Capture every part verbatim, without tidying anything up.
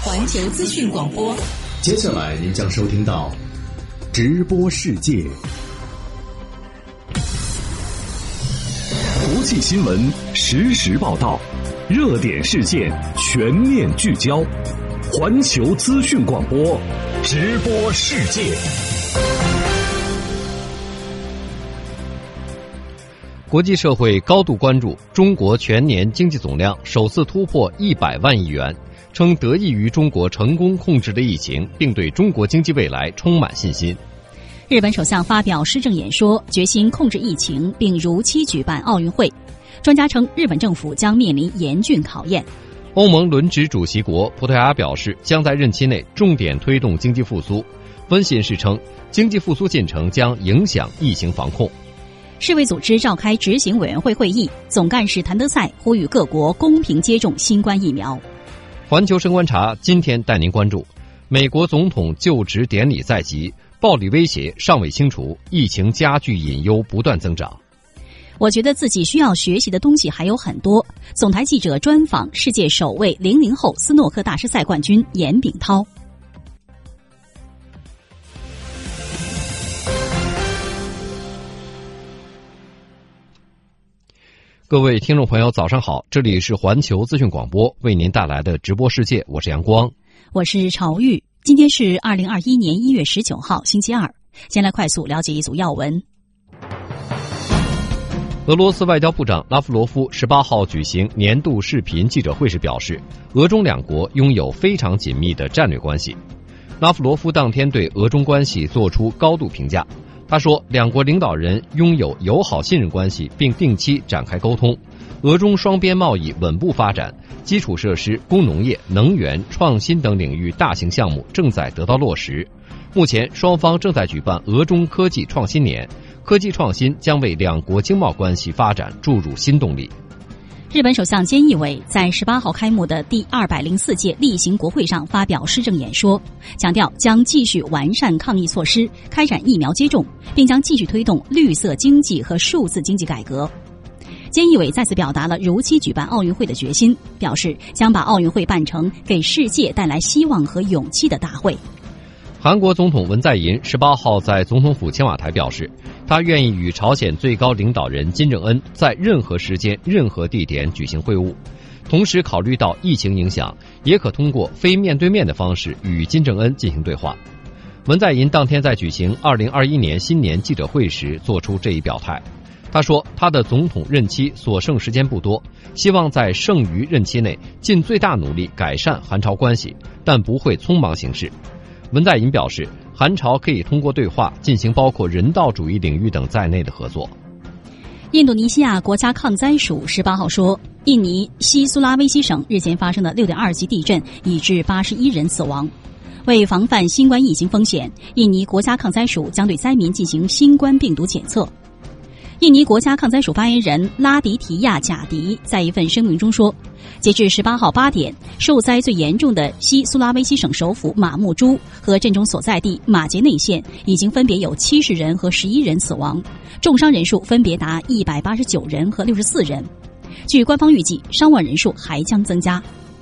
环球资讯广播。 接下来您将收听到直播世界，国际新闻实时报道，热点事件全面聚焦，环球资讯广播直播世界。 国际社会高度关注中国全年经济总量首次突破一百万亿元，称得益于中国成功控制了疫情，并对中国经济未来充满信心。 日本首相发表施政演说，决心控制疫情，并如期举办奥运会。专家称，日本政府将面临严峻考验。 欧盟轮值主席国葡萄牙表示，将在任期内重点推动经济复苏。分析人士称，经济复苏进程将影响疫情防控。 世卫组织召开执行委员会会议，总干事谭德赛呼吁各国公平接种新冠疫苗。 环球深观察今天带您关注：美国总统就职典礼在即，暴力威胁尚未清除，疫情加剧隐忧不断增长。 我觉得自己需要学习的东西还有很多。总台记者专访世界首位零零后斯诺克大师赛冠军严炳涛。 各位听众朋友早上好，这里是环球资讯广播为您带来的直播世界，我是阳光， 我是朝玉。今天是二零二一年一月十九号星期二，先来快速了解一组要闻。 俄罗斯外交部长拉夫罗夫十八号举行年度视频记者会时表示，俄中两国拥有非常紧密的战略关系。拉夫罗夫当天对俄中关系作出高度评价，他说，两国领导人拥有友好信任关系，并定期展开沟通。俄中双边贸易稳步发展，基础设施、工农业、能源、创新等领域大型项目正在得到落实。目前，双方正在举办俄中科技创新年，科技创新将为两国经贸关系发展注入新动力。 日本首相菅义伟在十八号开幕的第二百零四届例行国会上发表施政演说，强调将继续完善抗疫措施，开展疫苗接种，并将继续推动绿色经济和数字经济改革。菅义伟再次表达了如期举办奥运会的决心，表示将把奥运会办成给世界带来希望和勇气的大会。 韩国总统文在寅十八号在总统府青瓦台表示，他愿意与朝鲜最高领导人金正恩在任何时间、任何地点举行会晤，同时考虑到疫情影响，也可通过非面对面的方式与金正恩进行对话。文在寅当天在举行二零二一年新年记者会时做出这一表态。他说，他的总统任期所剩时间不多，希望在剩余任期内尽最大努力改善韩朝关系，但不会匆忙行事。文在寅表示，韩朝可以通过对话进行包括人道主义领域等在内的合作。 印度尼西亚国家抗灾署十八号说，印尼西苏拉威西省日前发生的 六点二 级地震已致八十一人死亡。为防范新冠疫情风险，印尼国家抗灾署将对灾民进行新冠病毒检测。印尼国家抗灾署发言人拉迪提亚贾迪在一份声明中说，截至十八号八点，受灾最严重的西苏拉威西省首府马木珠和震中所在地马杰内县已经分别有七十人和十一人死亡，重伤人数分别达一百八十九人和六十四人。据官方预计，伤亡人数还将增加。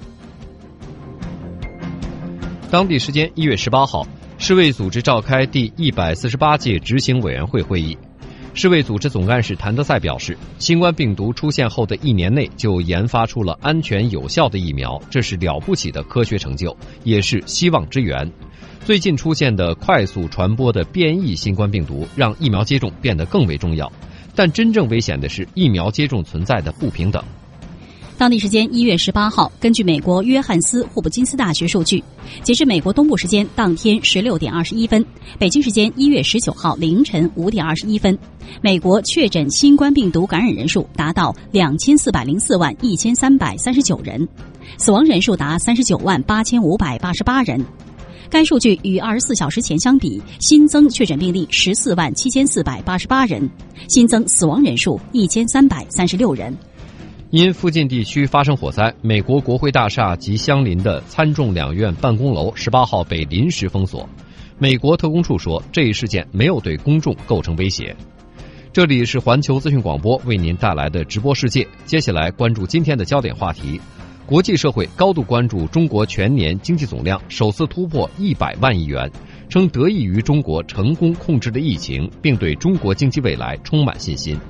当地时间一月十八号，世卫组织召开第一百四十八届执行委员会会议。世卫组织总干事谭德赛表示，新冠病毒出现后的一年内就研发出了安全有效的疫苗，这是了不起的科学成就，也是希望之源。最近出现的快速传播的变异新冠病毒让疫苗接种变得更为重要，但真正危险的是疫苗接种存在的不平等。 当地时间一月十八号，根据美国约翰斯霍普金斯大学数据，截至美国东部时间当天十六点二十一分，北京时间一月十九号凌晨五点二十一分，美国确诊新冠病毒感染人数达到两千四百零四万一千三百三十九人，死亡人数达三十九万八千五百八十八人。该数据与二十四小时前相比，新增确诊病例十四万七千四百八十八人，新增死亡人数一千三百三十六人。 因附近地区发生火灾，美国国会大厦及相邻的参众两院办公楼十八号被临时封锁。美国特工处说，这一事件没有对公众构成威胁。这里是环球资讯广播为您带来的直播世界，接下来关注今天的焦点话题。 国际社会高度关注中国全年经济总量首次突破一百万亿元，称得益于中国成功控制了疫情，并对中国经济未来充满信心。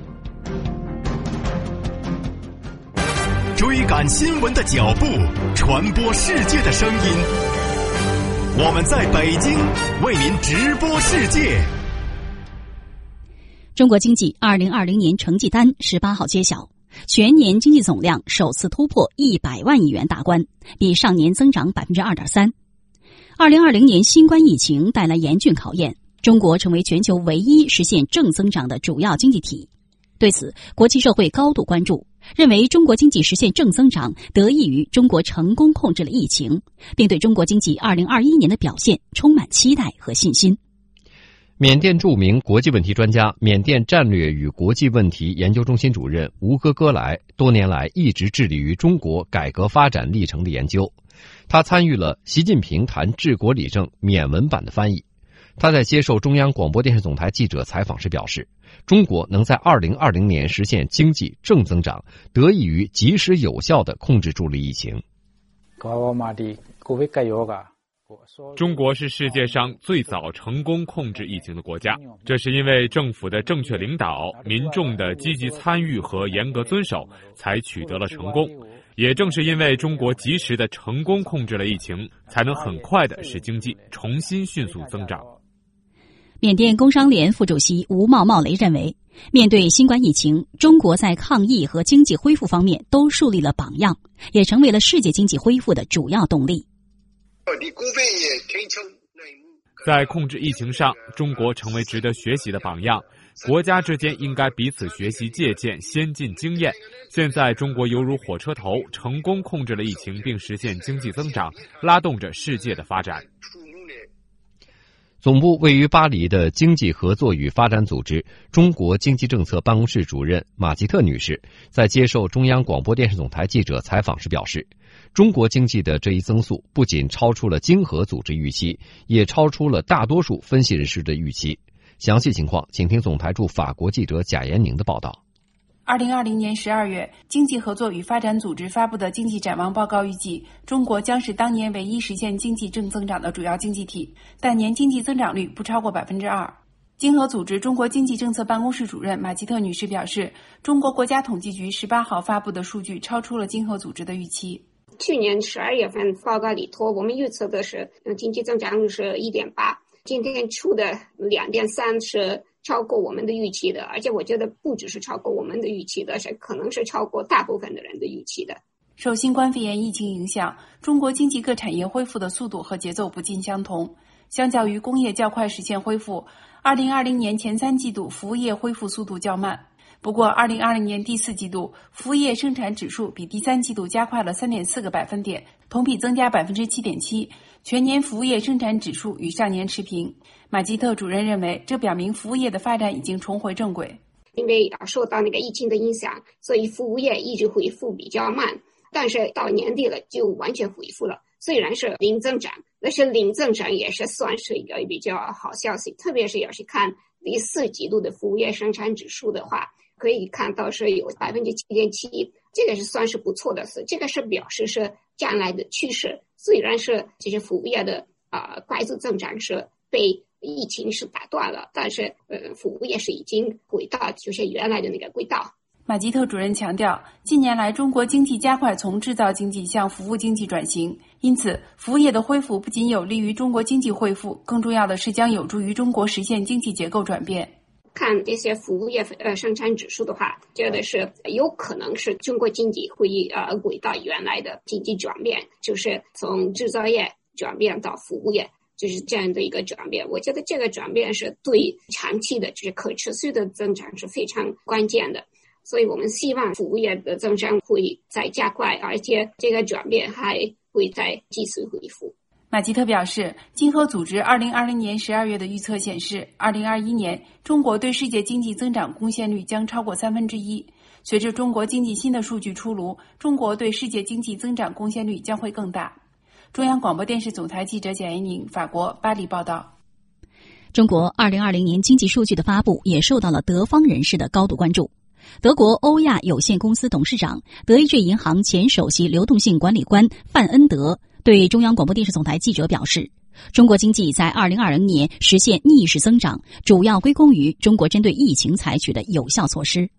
追赶新闻的脚步，传播世界的声音。我们在北京为您直播世界。 中国经济二零二零年成绩单十八号揭晓，全年经济总量首次突破一百万亿元大关，比上年增长百分之二点三。二零二零年新冠疫情带来严峻考验，中国成为全球唯一实现正增长的主要经济体。对此，国际社会高度关注，认为中国经济实现正增长得益于中国成功控制了疫情，并对中国经济二零二一年的表现充满期待和信心。 缅甸著名国际问题专家、缅甸战略与国际问题研究中心主任吴哥哥莱多年来一直致力于中国改革发展历程的研究。他参与了习近平谈治国理政缅文版的翻译。他在接受中央广播电视总台记者采访时表示，中国能在二零二零年实现经济正增长，得益于及时有效地控制住了疫情。 中国是世界上最早成功控制疫情的国家，这是因为政府的正确领导、民众的积极参与和严格遵守，才取得了成功。也正是因为中国及时的成功控制了疫情，才能很快的使经济重新迅速增长。 缅甸工商联副主席吴茂茂雷认为，面对新冠疫情，中国在抗疫和经济恢复方面都树立了榜样，也成为了世界经济恢复的主要动力。 在控制疫情上，中国成为值得学习的榜样，国家之间应该彼此学习借鉴先进经验。现在中国犹如火车头，成功控制了疫情并实现经济增长，拉动着世界的发展。 总部位于巴黎的经济合作与发展组织中国经济政策办公室主任马吉特女士在接受中央广播电视总台记者采访时表示，中国经济的这一增速不仅超出了经合组织预期，也超出了大多数分析人士的预期。详细情况，请听总台驻法国记者贾延宁的报道。 二零二零年十二月，经济合作与发展组织发布的经济展望报告预计，中国将是当年唯一实现经济正增长的主要经济体，但年经济增长率不超过百分之二。经合组织中国经济政策办公室主任马吉特女士表示，中国国家统计局十八号发布的数据超出了经合组织的预期。 去年十二月份报告里头，我们预测的是经济增长率是 一点八， 今天出的 两点三 是超过我们的预期的，而且我觉得不只是超过我们的预期的，是可能是超过大部分的人的预期的。 受新冠肺炎疫情影响，中国经济各产业恢复的速度和节奏不尽相同。相较于工业较快实现恢复，二零二零年前三季度服务业恢复速度较慢。不过二零二零年第四季度，服务业生产指数比第三季度加快了 三点四个百分点，同比增加 百分之七点七， 全年服务业生产指数与上年持平。马吉特主任认为，这表明服务业的发展已经重回正轨。 因为受到那个疫情的影响，所以服务业一直恢复比较慢，但是到年底了就完全恢复了。虽然是零增长，但是零增长也是算是一个比较好消息，特别是要是看第四季度的服务业生产指数的话，可以看到是有 百分之七点七， 这个是算是不错的事，这个是表示是将来的趋势。虽然是这些服务业的呃快速增长是被疫情是打断了，但是呃服务业是已经回到就是原来的那个轨道。 马吉特主任强调，近年来中国经济加快从制造经济向服务经济转型，因此服务业的恢复不仅有利于中国经济恢复，更重要的是将有助于中国实现经济结构转变。 看这些服务业呃生产指数的话，觉得是有可能是中国经济会呃回到原来的经济转变，就是从制造业转变到服务业，就是这样的一个转变。我觉得这个转变是对长期的就是可持续的增长是非常关键的。所以我们希望服务业的增长会再加快，而且这个转变还会再继续恢复。 马吉特表示，经合组织二零二零年十二月的预测显示，二零二一年中国对世界经济增长贡献率将超过三分之一。随着中国经济新的数据出炉，中国对世界经济增长贡献率将会更大。中央广播电视总台记者简一宁，法国巴黎报道。 中国二零二零年经济数据的发布也受到了德方人士的高度关注。 德国欧亚有限公司董事长、德意志银行前首席流动性管理官范恩德对中央广播电视总台记者表示，中国经济在二零二零年实现逆势增长，主要归功于中国针对疫情采取的有效措施。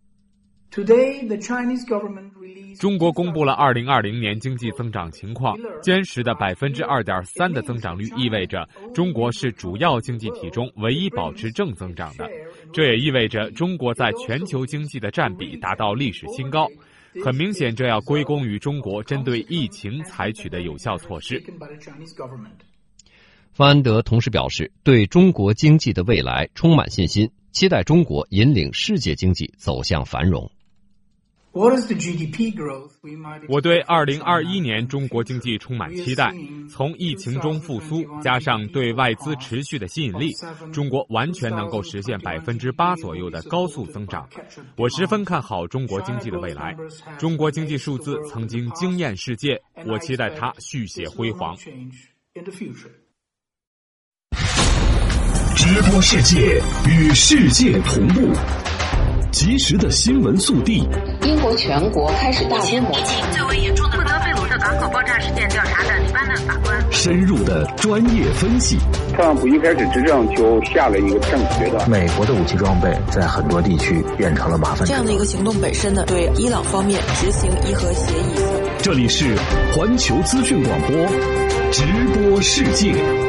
中国公布了二零二零年经济增长情况，坚实的 百分之二点三 的增长率意味着中国是主要经济体中唯一保持正增长的，这也意味着中国在全球经济的占比达到历史新高。很明显，这要归功于中国针对疫情采取的有效措施。 范安德同时表示，对中国经济的未来充满信心，期待中国引领世界经济走向繁荣。 我对二零二一年中国经济充满期待，从疫情中复苏，加上对外资持续的吸引力，中国完全能够实现 百分之八 左右的高速增长。我十分看好中国经济的未来。中国经济数字曾经惊艳世界，我期待它续写辉煌。 直播世界，与世界同步，及时的新闻速递。 英国全国开始大规模疫情最为严重的布德费鲁特港口爆炸事件调查的黎巴嫩法官， 深入的专业分析。 特朗普一开始执政就下了一个正确的。 美国的武器装备在很多地区变成了麻烦。 这样的一个行动本身呢，对伊朗方面执行伊核协议。 这里是环球资讯广播，直播世界。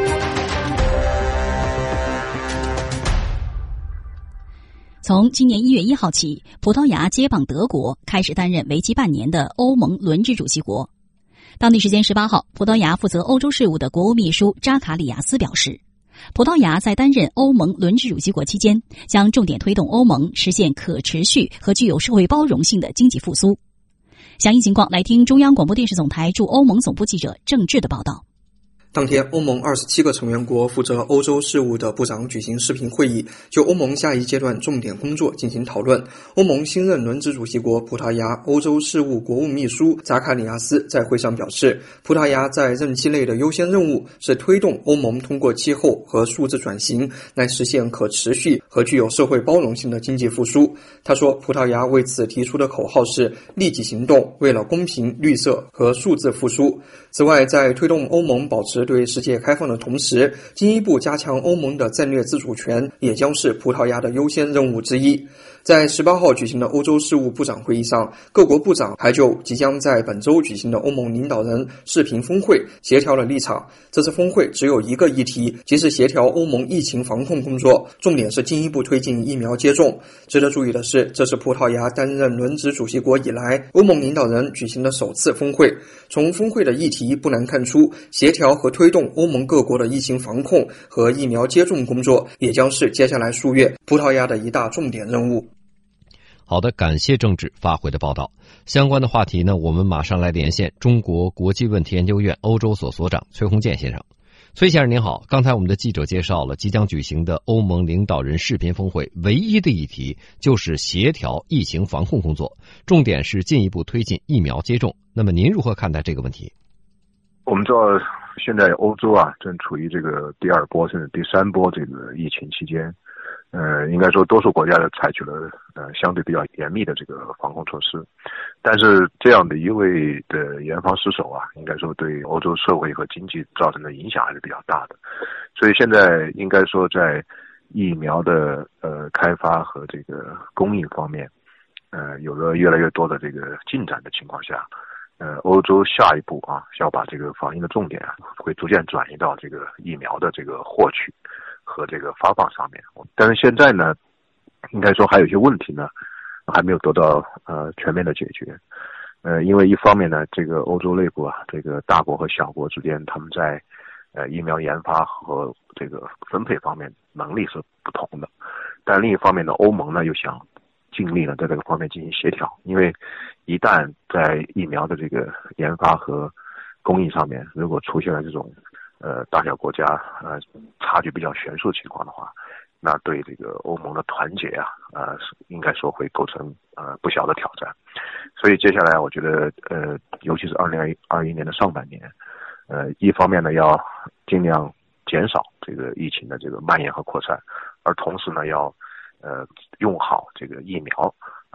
从今年一月一号起，葡萄牙接棒德国，开始担任为期半年的欧盟轮值主席国。当地时间十八号，葡萄牙负责欧洲事务的国务秘书扎卡里亚斯表示，葡萄牙在担任欧盟轮值主席国期间，将重点推动欧盟实现可持续和具有社会包容性的经济复苏。详细情况来听中央广播电视总台驻欧盟总部记者郑智的报道。 当天，欧盟二十七个成员国负责欧洲事务的部长举行视频会议，就欧盟下一阶段重点工作进行讨论。欧盟新任轮值主席国葡萄牙欧洲事务国务秘书扎卡里亚斯在会上表示，葡萄牙在任期内的优先任务是推动欧盟通过气候和数字转型来实现可持续和具有社会包容性的经济复苏。他说，葡萄牙为此提出的口号是立即行动，为了公平、绿色和数字复苏。此外，在推动欧盟保持对世界开放的同时，进一步加强欧盟的战略自主权也将是葡萄牙的优先任务之一。在十八号举行的欧洲事务部长会议上，各国部长还就即将在本周举行的欧盟领导人视频峰会协调了立场。这次峰会只有一个议题，即是协调欧盟疫情防控工作，重点是进一步推进疫苗接种。值得注意的是，这是葡萄牙担任轮值主席国以来，欧盟领导人举行的首次峰会。从峰会的议题不难看出，协调和推动欧盟各国的疫情防控和疫苗接种工作，也将是接下来数月葡萄牙的一大重点任务。 好的，感谢郑智发回的报道。相关的话题呢，我们马上来连线中国国际问题研究院欧洲所所长崔洪建先生。崔先生您好，刚才我们的记者介绍了即将举行的欧盟领导人视频峰会，唯一的议题就是协调疫情防控工作，重点是进一步推进疫苗接种。那么您如何看待这个问题？ 我们知道现在欧洲啊正处于这个第二波甚至第三波这个疫情期间，呃，应该说多数国家都采取了呃相对比较严密的这个防控措施，但是这样的一味的严防死守啊，应该说对欧洲社会和经济造成的影响还是比较大的。所以现在应该说在疫苗的呃开发和这个供应方面，呃有了越来越多的这个进展的情况下，呃欧洲下一步啊要把这个防疫的重点啊会逐渐转移到这个疫苗的这个获取和这个发放上面。但是现在呢，应该说还有一些问题呢还没有得到呃全面的解决。呃因为一方面呢，这个欧洲内部啊，这个大国和小国之间他们在呃疫苗研发和这个分配方面能力是不同的，但另一方面呢，欧盟呢又想尽力呢在这个方面进行协调，因为一旦在疫苗的这个研发和供应上面如果出现了这种呃大小国家呃差距比较悬殊的情况的话，那对这个欧盟的团结啊呃应该说会构成呃不小的挑战。所以接下来我觉得呃尤其是二零二一年的上半年，呃一方面呢要尽量减少这个疫情的这个蔓延和扩散，而同时呢要呃用好这个疫苗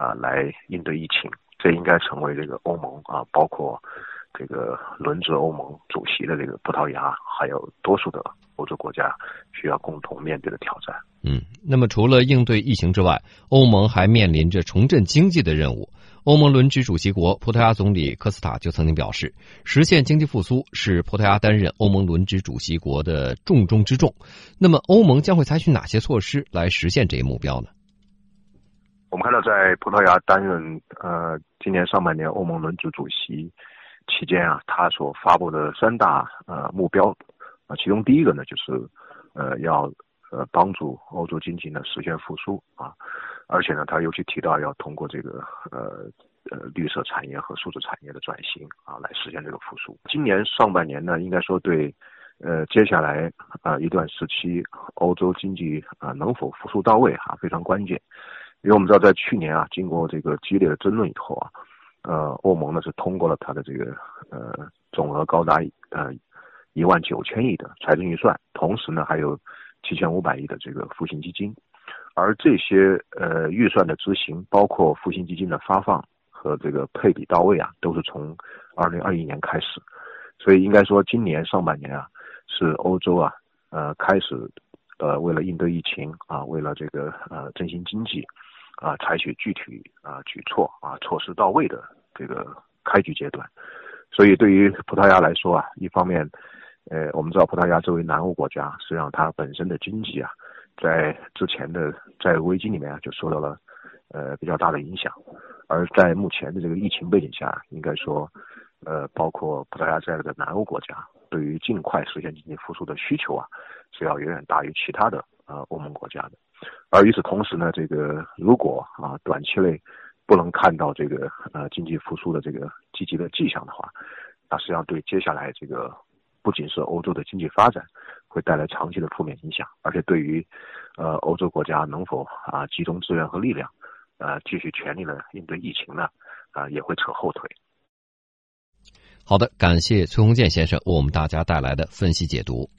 啊来应对疫情，这应该成为这个欧盟啊，包括这个轮值欧盟主席的这个葡萄牙，还有多数的欧洲国家需要共同面对的挑战。 嗯，那么除了应对疫情之外，欧盟还面临着重振经济的任务。欧盟轮值主席国葡萄牙总理科斯塔就曾经表示，实现经济复苏是葡萄牙担任欧盟轮值主席国的重中之重。那么欧盟将会采取哪些措施来实现这一目标呢？ 我们看到在葡萄牙担任呃今年上半年欧盟轮值主席期间啊，他所发布的三大呃目标啊，其中第一个呢就是呃要呃帮助欧洲经济呢实现复苏啊，而且呢他尤其提到要通过这个呃呃绿色产业和数字产业的转型啊来实现这个复苏。今年上半年呢，应该说对呃接下来啊、呃、一段时期欧洲经济啊、呃、能否复苏到位哈、啊、非常关键。因为我们知道在去年啊经过这个激烈的争论以后啊，呃欧盟呢是通过了它的这个呃总额高达呃一万九千亿的财政预算，同时呢还有七千五百亿的这个复兴基金，而这些呃预算的执行，包括复兴基金的发放和这个配比到位啊，都是从二零二一年开始，所以应该说今年上半年啊是欧洲啊呃开始呃为了应对疫情啊，为了这个呃振兴经济啊采取具体啊举措啊措施到位的这个开局阶段。所以对于葡萄牙来说啊，一方面呃，我们知道葡萄牙作为南欧国家，实际上它本身的经济啊，在之前的债务危机里面啊，就受到了呃比较大的影响。而在目前的这个疫情背景下，应该说，呃，包括葡萄牙在这个南欧国家，对于尽快实现经济复苏的需求啊，是要远远大于其他的呃欧盟国家的。而与此同时呢，这个如果啊短期内不能看到这个呃经济复苏的这个积极的迹象的话，那实际上对接下来这个不仅是欧洲的经济发展会带来长期的负面影响，而且对于呃欧洲国家能否啊集中资源和力量呃继续全力的应对疫情呢啊也会扯后腿。 好的，感谢崔洪建先生为我们大家带来的分析解读。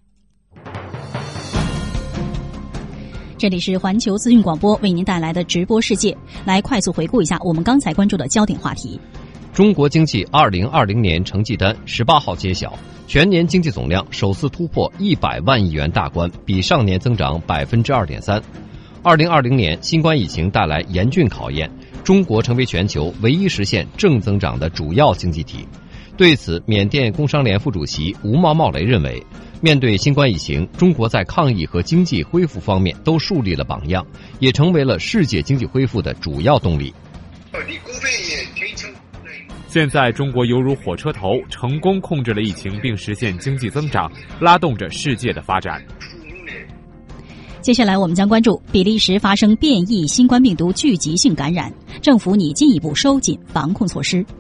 这里是环球资讯广播为您带来的直播世界，来快速回顾一下我们刚才关注的焦点话题。 中国经济二零二零年成绩单十八号揭晓，全年经济总量首次突破一百万亿元大关，比上年增长百分之二点三。二零二零年新冠疫情带来严峻考验，中国成为全球唯一实现正增长的主要经济体。对此，缅甸工商联副主席吴茂茂雷认为，面对新冠疫情，中国在抗疫和经济恢复方面都树立了榜样，也成为了世界经济恢复的主要动力。 现在中国犹如火车头，成功控制了疫情并实现经济增长，拉动着世界的发展。 接下来我们将关注比利时发生变异新冠病毒聚集性感染，政府拟进一步收紧防控措施。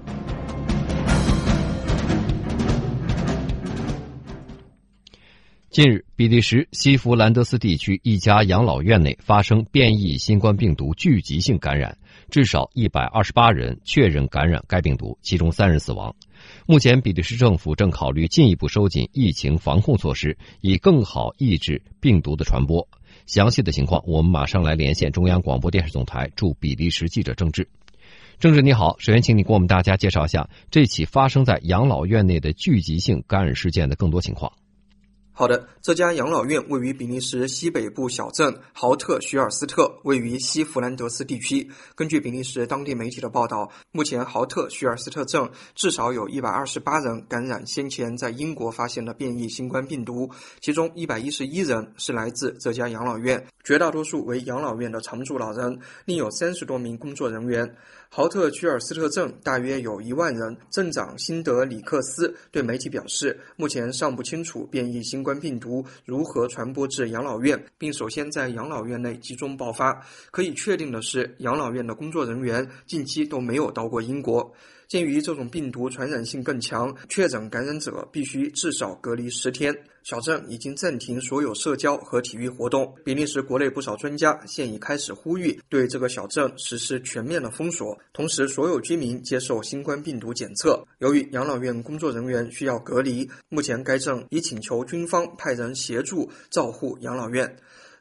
近日，比利时西弗兰德斯地区一家养老院内发生变异新冠病毒聚集性感染，至少一百二十八人确认感染该病毒，其中三人死亡。目前，比利时政府正考虑进一步收紧疫情防控措施，以更好抑制病毒的传播。详细的情况，我们马上来连线中央广播电视总台驻比利时记者郑智。郑智你好，首先请你给我们大家介绍一下这起发生在养老院内的聚集性感染事件的更多情况。 好的，这家养老院位于比利时西北部小镇豪特许尔斯特，位于西弗兰德斯地区。根据比利时当地媒体的报道，目前豪特许尔斯特镇至少有一百二十八人感染先前在英国发现的变异新冠病毒，其中一百一十一人是来自这家养老院，绝大多数为养老院的常住老人，另有三十多名工作人员。豪特屈尔斯特镇大约有一万人，镇长辛德里克斯对媒体表示，目前尚不清楚变异新冠病毒如何传播至养老院，并首先在养老院内集中爆发。可以确定的是，养老院的工作人员近期都没有到过英国。鉴于这种病毒传染性更强，确诊感染者必须至少隔离十天。小镇已经暂停所有社交和体育活动。比利时国内不少专家现已开始呼吁对这个小镇实施全面的封锁，同时所有居民接受新冠病毒检测。由于养老院工作人员需要隔离，目前该镇已请求军方派人协助照护养老院。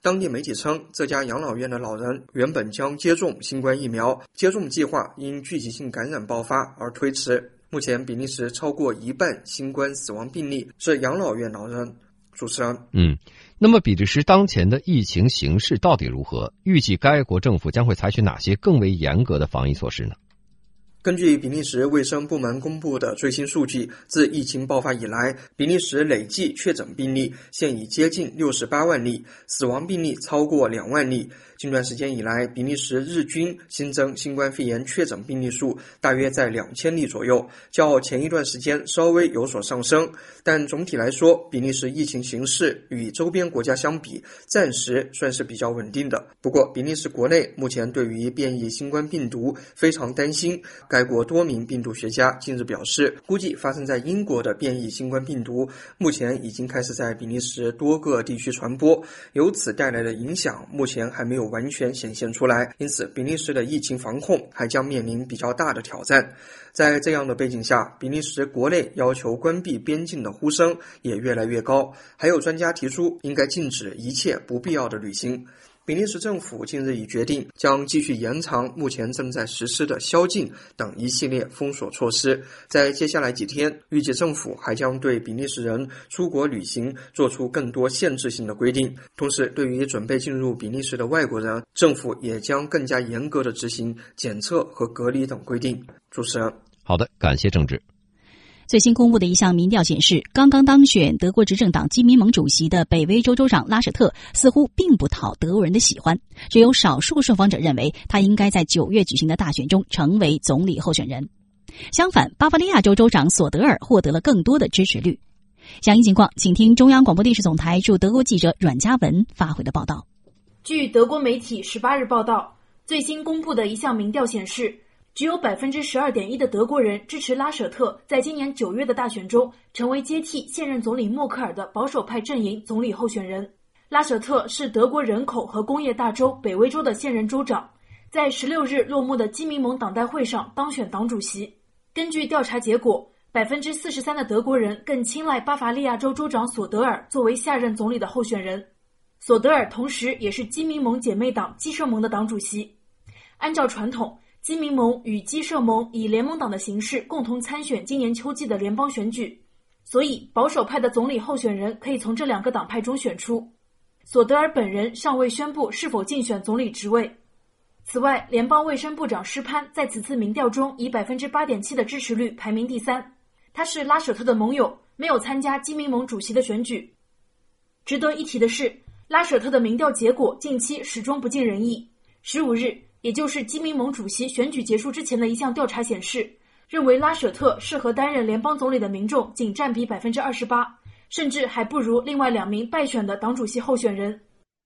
当地媒体称，这家养老院的老人原本将接种新冠疫苗，接种计划因聚集性感染爆发而推迟。目前，比利时超过一半新冠死亡病例是养老院老人。主持人， 嗯，那么比利时当前的疫情形势到底如何？预计该国政府将会采取哪些更为严格的防疫措施呢？ 根据比利时卫生部门公布的最新数据，自疫情爆发以来，比利时累计确诊病例现已接近六十八万例，死亡病例超过两万例。近段时间以来，比利时日均新增新冠肺炎确诊病例数大约在两千例左右，较前一段时间稍微有所上升。但总体来说，比利时疫情形势与周边国家相比，暂时算是比较稳定的。不过，比利时国内目前对于变异新冠病毒非常担心。该国多名病毒学家近日表示，估计发生在英国的变异新冠病毒目前已经开始在比利时多个地区传播，由此带来的影响目前还没有完全显现出来，因此比利时的疫情防控还将面临比较大的挑战。在这样的背景下，比利时国内要求关闭边境的呼声也越来越高，还有专家提出应该禁止一切不必要的旅行。比利时政府近日已决定将继续延长目前正在实施的宵禁等一系列封锁措施，在接下来几天，预计政府还将对比利时人出国旅行做出更多限制性的规定。同时，对于准备进入比利时的外国人，政府也将更加严格地执行检测和隔离等规定。主持人， 好的，感谢郑智。 最新公布的一项民调显示，刚刚当选德国执政党基民盟主席的北威州州长拉舍特似乎并不讨德国人的喜欢，只有少数受访者认为他应该在九月举行的大选中成为总理候选人。相反，巴伐利亚州州长索德尔获得了更多的支持率。详细情况，请听中央广播电视总台驻德国记者阮嘉文发回的报道。 据德国媒体十八日报道，最新公布的一项民调显示，只有 百分之十二点一 的德国人支持拉舍特在今年九月的大选中成为接替现任总理默克尔的保守派阵营总理候选人。拉舍特是德国人口和工业大州北威州的现任州长，在十六日落幕的基民盟党代会上当选党主席。根据调查结果， 百分之四十三 的德国人更青睐巴伐利亚州州长索德尔作为下任总理的候选人。索德尔同时也是基民盟姐妹党基社盟的党主席。按照传统，基民盟与基社盟以联盟党的形式共同参选今年秋季的联邦选举，所以保守派的总理候选人可以从这两个党派中选出。索德尔本人尚未宣布是否竞选总理职位。此外，联邦卫生部长施潘在此次民调中以 百分之八点七 的支持率排名第三，他是拉舍特的盟友，没有参加基民盟主席的选举。值得一提的是，拉舍特的民调结果近期始终不尽人意。十五日，也就是基民盟主席选举结束之前的一项调查显示，认为拉舍特适合担任联邦总理的民众仅占比 百分之二十八， 甚至还不如另外两名败选的党主席候选人。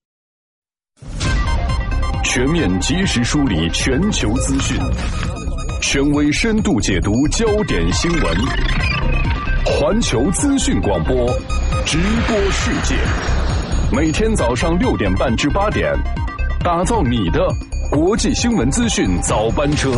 全面及时梳理全球资讯，权威深度解读焦点新闻，环球资讯广播，直播世界，每天早上六点半至八点，打造你的国际新闻资讯早班车。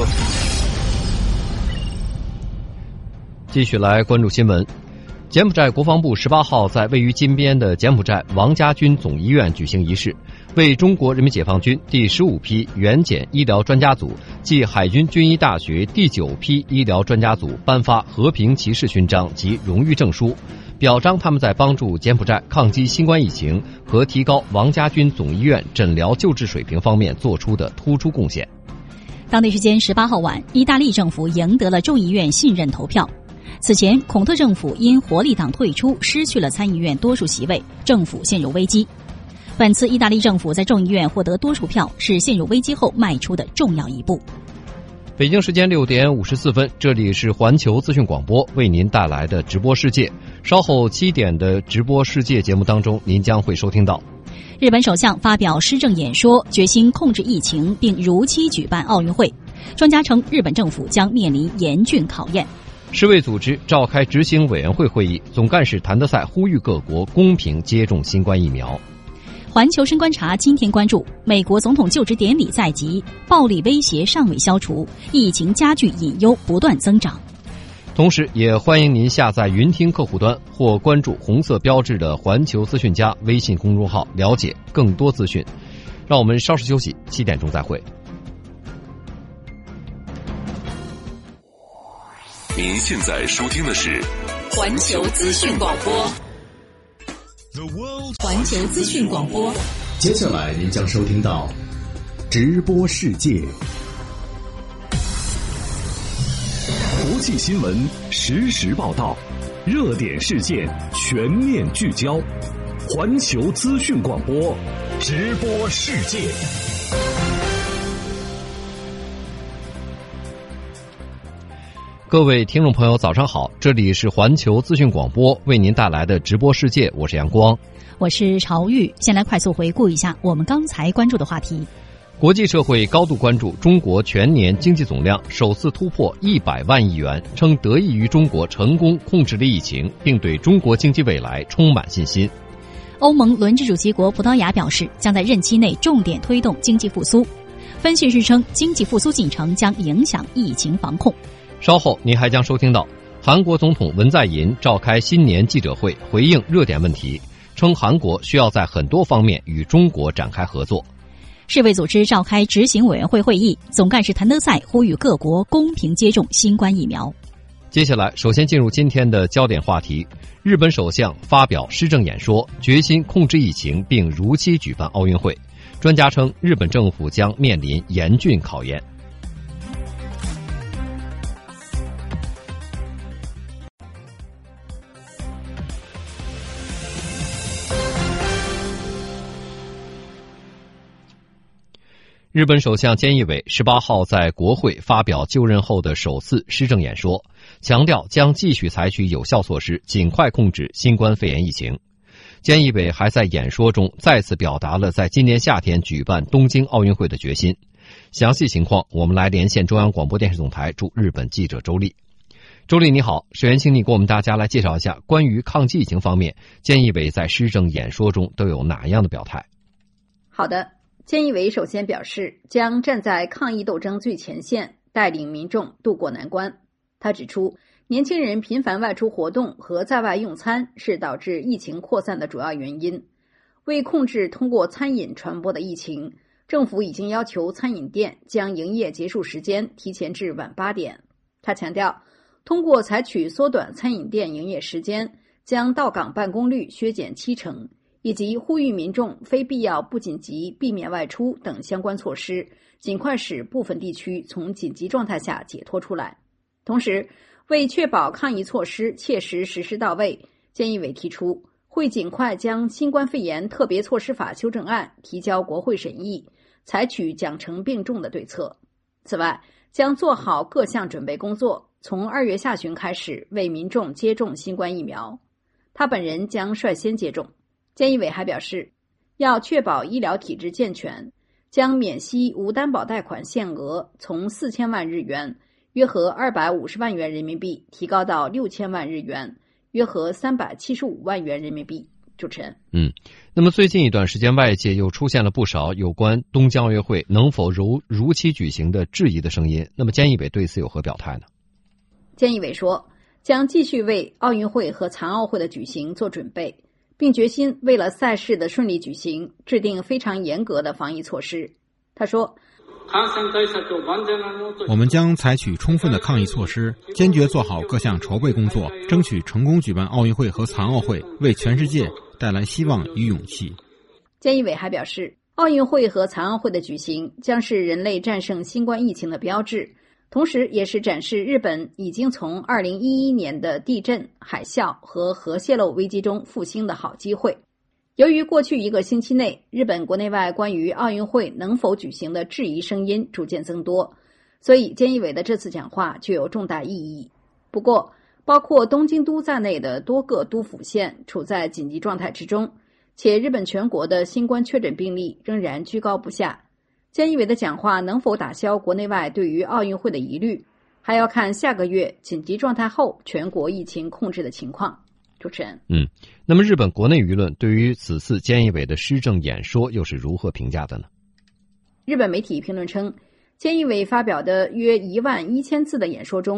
继续来关注新闻。柬埔寨国防部十八号在位于金边的柬埔寨王家军总医院举行仪式，为中国人民解放军第十五批援柬医疗专家组暨海军军医大学第九批医疗专家组颁发和平骑士勋章及荣誉证书，表彰他们在帮助柬埔寨抗击新冠疫情和提高王家军总医院诊疗救治水平方面做出的突出贡献。 当地时间十八号晚，意大利政府赢得了众议院信任投票。此前，孔特政府因活力党退出，失去了参议院多数席位，政府陷入危机。本次意大利政府在众议院获得多数票，是陷入危机后迈出的重要一步。 北京时间六点五十四分，这里是环球资讯广播为您带来的直播世界。稍后七点的直播世界节目当中，您将会收听到日本首相发表施政演说，决心控制疫情并如期举办奥运会。专家称，日本政府将面临严峻考验。 世卫组织召开执行委员会会议，总干事谭德赛呼吁各国公平接种新冠疫苗。 环球深观察今天关注，美国总统就职典礼在即，暴力威胁尚未消除，疫情加剧隐忧不断增长。 同时也欢迎您下载云听客户端或关注红色标志的环球资讯家微信公众号，了解更多资讯。让我们稍事休息，七点钟再会。 您现在收听的是环球资讯广播。环球资讯广播， 接下来您将收听到直播世界。国际新闻实时报道，热点事件全面聚焦。环球资讯广播，直播世界。 各位听众朋友早上好，这里是环球资讯广播为您带来的直播世界，我是阳光， 我是朝玉。先来快速回顾一下我们刚才关注的话题。 国际社会高度关注中国全年经济总量首次突破一百万亿元，称得益于中国成功控制了疫情，并对中国经济未来充满信心。 欧盟轮值主席国葡萄牙表示，将在任期内重点推动经济复苏。分析师称，经济复苏进程将影响疫情防控。 稍后您还将收听到韩国总统文在寅召开新年记者会，回应热点问题，称韩国需要在很多方面与中国展开合作。 世卫组织召开执行委员会会议，总干事谭德赛呼吁各国公平接种新冠疫苗。 接下来首先进入今天的焦点话题，日本首相发表施政演说，决心控制疫情并如期举办奥运会。专家称，日本政府将面临严峻考验。日本首相菅义伟十八号在国会发表就任后的首次施政演说，强调将继续采取有效措施，尽快控制新冠肺炎疫情。菅义伟还在演说中再次表达了在今年夏天举办东京奥运会的决心。详细情况，我们来连线中央广播电视总台驻日本记者周丽。周丽你好，首先请你给我们大家来介绍一下关于抗击疫情方面，菅义伟在施政演说中都有哪样的表态？ 好的。菅义伟首先表示，将站在抗疫斗争最前线，带领民众渡过难关。他指出，年轻人频繁外出活动和在外用餐是导致疫情扩散的主要原因。为控制通过餐饮传播的疫情，政府已经要求餐饮店将营业结束时间提前至晚八点。他强调，通过采取缩短餐饮店营业时间，将到岗办公率削减七成。以及呼吁民众非必要不紧急避免外出等相关措施，尽快使部分地区从紧急状态下解脱出来。同时，为确保抗疫措施切实实施到位，菅义伟提出会尽快将新冠肺炎特别措施法修正案提交国会审议，采取奖惩并重的对策。此外，将做好各项准备工作，从二月下旬开始为民众接种新冠疫苗。他本人将率先接种。菅义伟还表示，要确保医疗体制健全，将免息无担保贷款限额从四千万日元（约合二百五十万元人民币）提高到六千万日元（约合三百七十五万元人民币）。主持人， 嗯，那么最近一段时间，外界又出现了不少有关东京奥运会能否如如期举行的质疑的声音。那么菅义伟对此有何表态呢？ 菅义伟说，将继续为奥运会和残奥会的举行做准备，并决心为了赛事的顺利举行，制定非常严格的防疫措施。他说， 我们将采取充分的抗疫措施，坚决做好各项筹备工作，争取成功举办奥运会和残奥会，为全世界带来希望与勇气。 菅义伟还表示，奥运会和残奥会的举行将是人类战胜新冠疫情的标志，同时也是展示日本已经从二零一一年的地震、海啸和核泄漏危机中复兴的好机会。由于过去一个星期内，日本国内外关于奥运会能否举行的质疑声音逐渐增多，所以菅义伟的这次讲话具有重大意义。不过，包括东京都在内的多个都府县处在紧急状态之中，且日本全国的新冠确诊病例仍然居高不下。菅义伟的讲话能否打消国内外对于奥运会的疑虑，还要看下个月紧急状态后全国疫情控制的情况。主持人， 嗯，那么日本国内舆论对于此次菅义伟的施政演说又是如何评价的呢？ 日本媒体评论称，菅义伟发表的约一万一千字的演说中，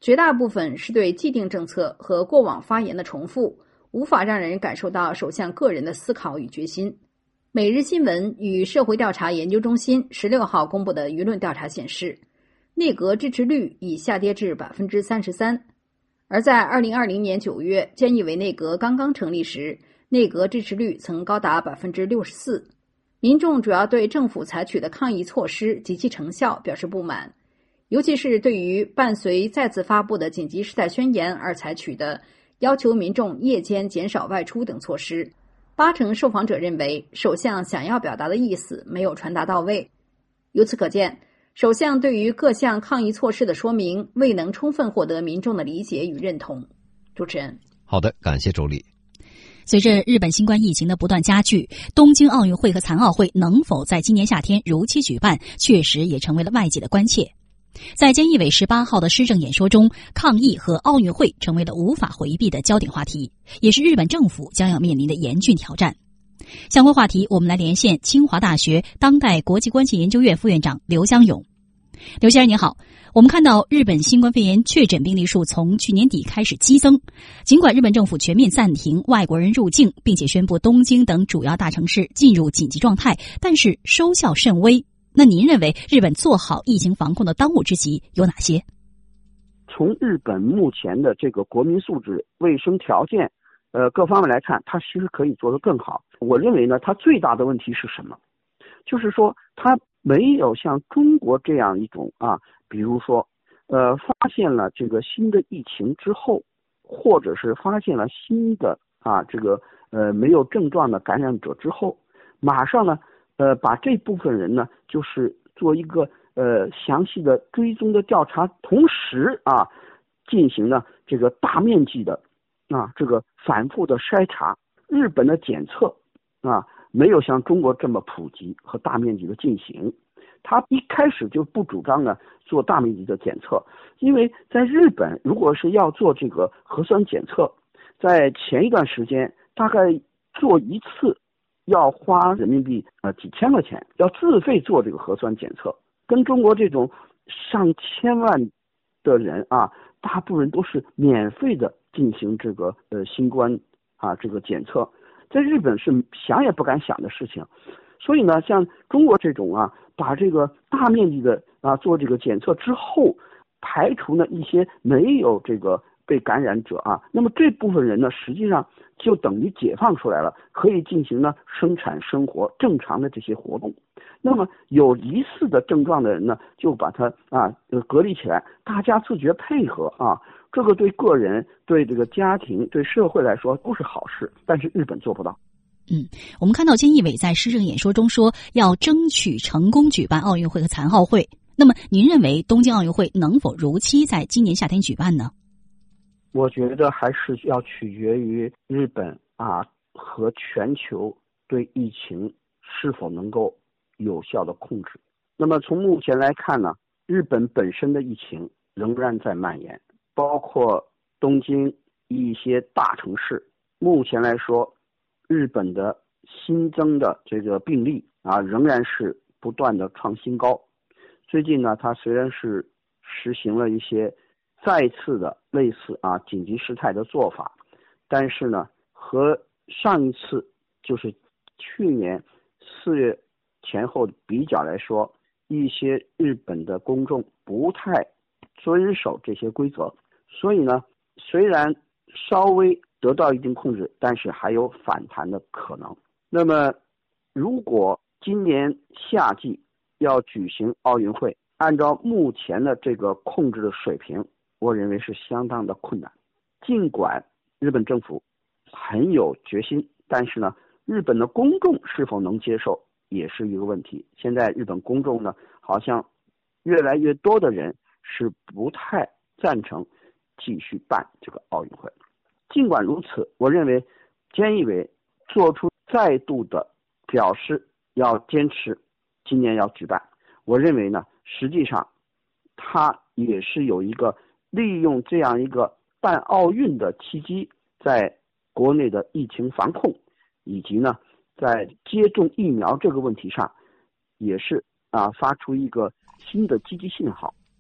绝大部分是对既定政策和过往发言的重复，无法让人感受到首相个人的思考与决心。每日新闻与社会调查研究中心十六号公布的舆论调查显示，内阁支持率已下跌至 百分之三十三， 而在二零二零年九月菅义伟内阁刚刚成立时，内阁支持率曾高达 百分之六十四。 民众主要对政府采取的抗疫措施及其成效表示不满，尤其是对于伴随再次发布的紧急事态宣言而采取的要求民众夜间减少外出等措施，八成受访者认为首相想要表达的意思没有传达到位。由此可见，首相对于各项抗疫措施的说明未能充分获得民众的理解与认同。主持人， 好的，感谢周丽。 随着日本新冠疫情的不断加剧，东京奥运会和残奥会能否在今年夏天如期举办，确实也成为了外界的关切。在菅义伟十八号的施政演说中，抗疫和奥运会成为了无法回避的焦点话题，也是日本政府将要面临的严峻挑战。相关话题，我们来连线清华大学当代国际关系研究院副院长刘江勇。刘先生您好，我们看到日本新冠肺炎确诊病例数从去年底开始激增，尽管日本政府全面暂停外国人入境，并且宣布东京等主要大城市进入紧急状态，但是收效甚微。那您认为日本做好疫情防控的当务之急有哪些？ 从日本目前的这个国民素质、卫生条件呃各方面来看，它其实可以做得更好。我认为呢，它最大的问题是什么？就是说它没有像中国这样一种啊，比如说呃发现了这个新的疫情之后，或者是发现了新的啊这个呃没有症状的感染者之后，马上呢呃把这部分人呢就是做一个呃详细的追踪的调查，同时啊进行呢这个大面积的啊这个反复的筛查。日本的检测啊没有像中国这么普及和大面积的进行，他一开始就不主张呢做大面积的检测，因为在日本如果是要做这个核酸检测，在前一段时间大概做一次要花人民币呃几千块钱，要自费做这个核酸检测，跟中国这种上千万的人啊，大部分人都是免费的进行这个呃新冠啊这个检测，在日本是想也不敢想的事情。所以呢，像中国这种啊，把这个大面积的啊做这个检测之后，排除呢一些没有这个被感染者啊，那么这部分人呢，实际上就等于解放出来了，可以进行呢生产生活正常的这些活动。那么有疑似的症状的人呢，就把他啊隔离起来，大家自觉配合啊，这个对个人、对这个家庭、对社会来说都是好事。但是日本做不到。 嗯，我们看到菅义伟在施政演说中说要争取成功举办奥运会和残奥会。那么您认为东京奥运会能否如期在今年夏天举办呢？ 我觉得还是要取决于日本啊和全球对疫情是否能够有效的控制。那么从目前来看呢，日本本身的疫情仍然在蔓延，包括东京一些大城市，目前来说日本的新增的这个病例啊仍然是不断的创新高。最近呢，它虽然是实行了一些再次的类似啊紧急事态的做法，但是呢，和上一次就是去年四月前后比较来说，一些日本的公众不太遵守这些规则，所以呢，虽然稍微得到一定控制，但是还有反弹的可能。那么，如果今年夏季要举行奥运会，按照目前的这个控制的水平，我认为是相当的困难。尽管日本政府很有决心，但是呢，日本的公众是否能接受也是一个问题。现在日本公众呢，好像越来越多的人是不太赞成继续办这个奥运会。尽管如此，我认为菅义伟做出再度的表示要坚持今年要举办，我认为呢，实际上他也是有一个利用这样一个办奥运的契机，在国内的疫情防控以及呢在接种疫苗这个问题上，也是啊发出一个新的积极信号。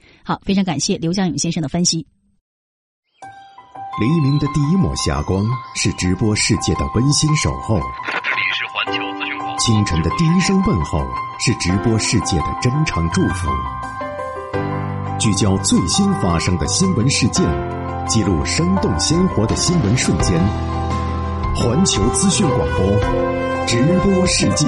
好，非常感谢刘江勇先生的分析。 黎明的第一抹霞光是直播世界的温馨守候， 这里是环球资讯广播。 清晨的第一声问候是直播世界的真诚祝福。聚焦最新发生的新闻事件，记录生动鲜活的新闻瞬间。环球资讯广播，直播世界。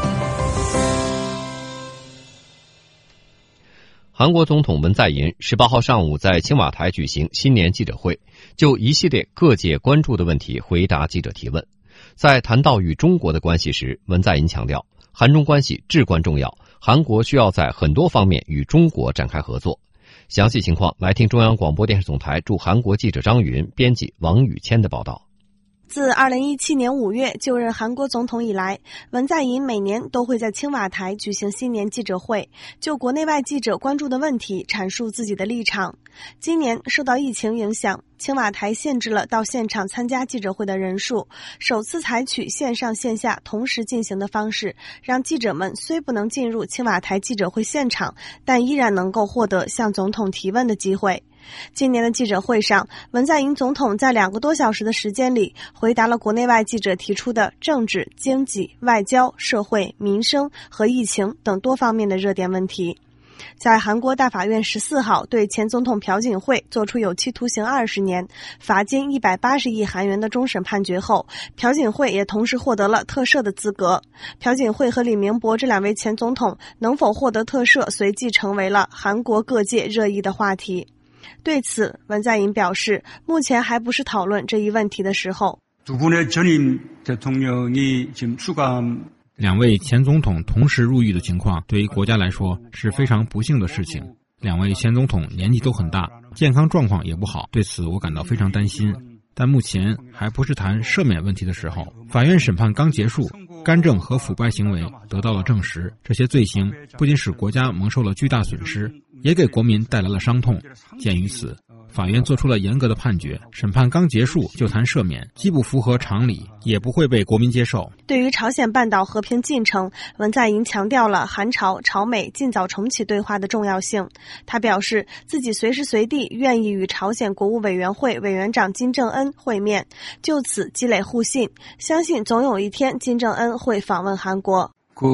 韩国总统文在寅十八号上午在青瓦台举行新年记者会，就一系列各界关注的问题回答记者提问。在谈到与中国的关系时，文在寅强调，韩中关系至关重要，韩国需要在很多方面与中国展开合作。详细情况来听中央广播电视总台驻韩国记者张云、编辑王宇谦的报道。 自二零一七年五月就任韩国总统以来，文在寅每年都会在青瓦台举行新年记者会，就国内外记者关注的问题阐述自己的立场。今年受到疫情影响，青瓦台限制了到现场参加记者会的人数，首次采取线上线下同时进行的方式，让记者们虽不能进入青瓦台记者会现场，但依然能够获得向总统提问的机会。今年的记者会上，文在寅总统在两个多小时的时间里回答了国内外记者提出的政治、经济、外交、社会、民生和疫情等多方面的热点问题。在韩国大法院十四号对前总统朴槿惠作出有期徒刑二十年、罚金一百八十亿韩元的终审判决后，朴槿惠也同时获得了特赦的资格。朴槿惠和李明博这两位前总统能否获得特赦，随即成为了韩国各界热议的话题。对此，文在寅表示，目前还不是讨论这一问题的时候。 两位前总统同时入狱的情况，对于国家来说是非常不幸的事情。两位前总统年纪都很大，健康状况也不好，对此我感到非常担心。但目前还不是谈赦免问题的时候。法院审判刚结束，干政和腐败行为得到了证实，这些罪行不仅使国家蒙受了巨大损失，也给国民带来了伤痛。鉴于此，法院做出了严格的判决，审判刚结束就谈赦免，既不符合常理，也不会被国民接受。 对于朝鲜半岛和平进程，文在寅强调了韩朝、朝美尽早重启对话的重要性。他表示，自己随时随地愿意与朝鲜国务委员会委员长金正恩会面，就此积累互信，相信总有一天金正恩会访问韩国。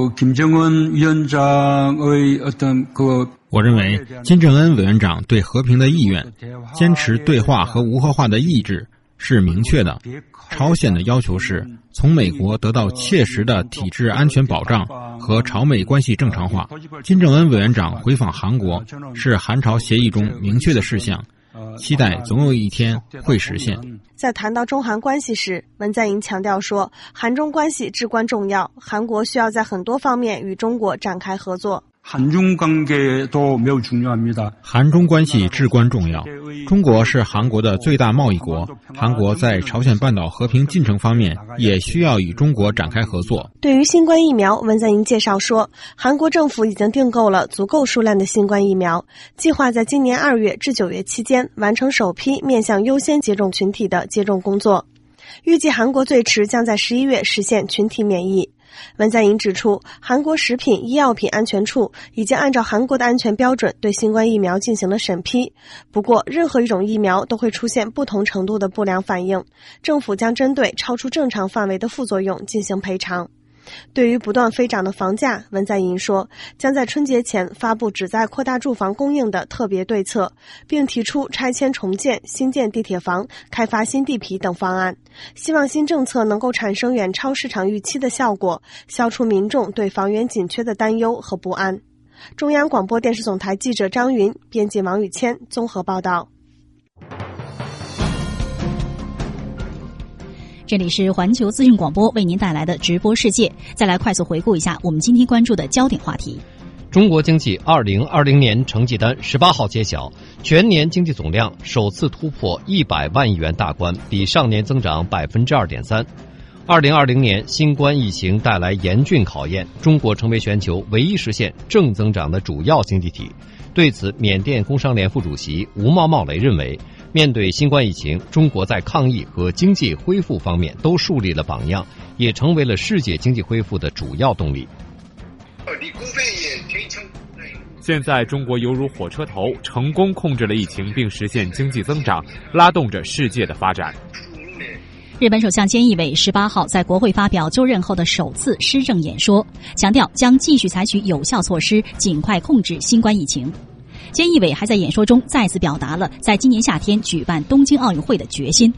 我认为金正恩委员长对和平的意愿、坚持对话和无核化的意志是明确的。朝鲜的要求是从美国得到切实的体制安全保障和朝美关系正常化。金正恩委员长回访韩国是韩朝协议中明确的事项，期待总有一天会实现。 在谈到中韩关系时，文在寅强调说，韩中关系至关重要，韩国需要在很多方面与中国展开合作。 韩中关系至关重要。中国是韩国的最大贸易国，韩国在朝鲜半岛和平进程方面也需要与中国展开合作。 对于新冠疫苗，文在寅介绍说，韩国政府已经订购了足够数量的新冠疫苗，计划在今年二月至九月期间完成首批面向优先接种群体的接种工作。预计韩国最迟将在十一月实现群体免疫。文在寅指出，韩国食品医药品安全处已经按照韩国的安全标准对新冠疫苗进行了审批。不过，任何一种疫苗都会出现不同程度的不良反应，政府将针对超出正常范围的副作用进行赔偿。对于不断飞涨的房价，文在寅说，将在春节前发布旨在扩大住房供应的特别对策，并提出拆迁重建、新建地铁房、开发新地皮等方案，希望新政策能够产生远超市场预期的效果，消除民众对房源紧缺的担忧和不安。中央广播电视总台记者张云，编辑王宇谦综合报道。 这里是环球资讯广播为您带来的直播世界。再来快速回顾一下我们今天关注的焦点话题。 中国经济二零二零年成绩单十八号揭晓，全年经济总量首次突破一百万亿元大关，比上年增长百分之二点三。二零二零年新冠疫情带来严峻考验，中国成为全球唯一实现正增长的主要经济体。对此，缅甸工商联副主席吴茂茂雷认为，面对新冠疫情，中国在抗疫和经济恢复方面都树立了榜样，也成为了世界经济恢复的主要动力。 现在中国犹如火车头，成功控制了疫情并实现经济增长，拉动着世界的发展。 日本首相菅义伟十八号在国会发表就任后的首次施政演说，强调将继续采取有效措施，尽快控制新冠疫情。菅义伟还在演说中再次表达了在今年夏天举办东京奥运会的决心。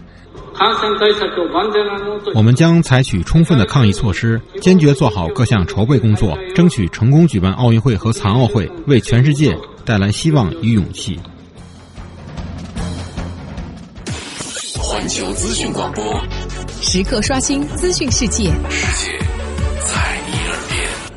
我们将采取充分的抗疫措施，坚决做好各项筹备工作，争取成功举办奥运会和残奥会，为全世界带来希望与勇气。 环球资讯广播，时刻刷新资讯世界，世界在你耳边。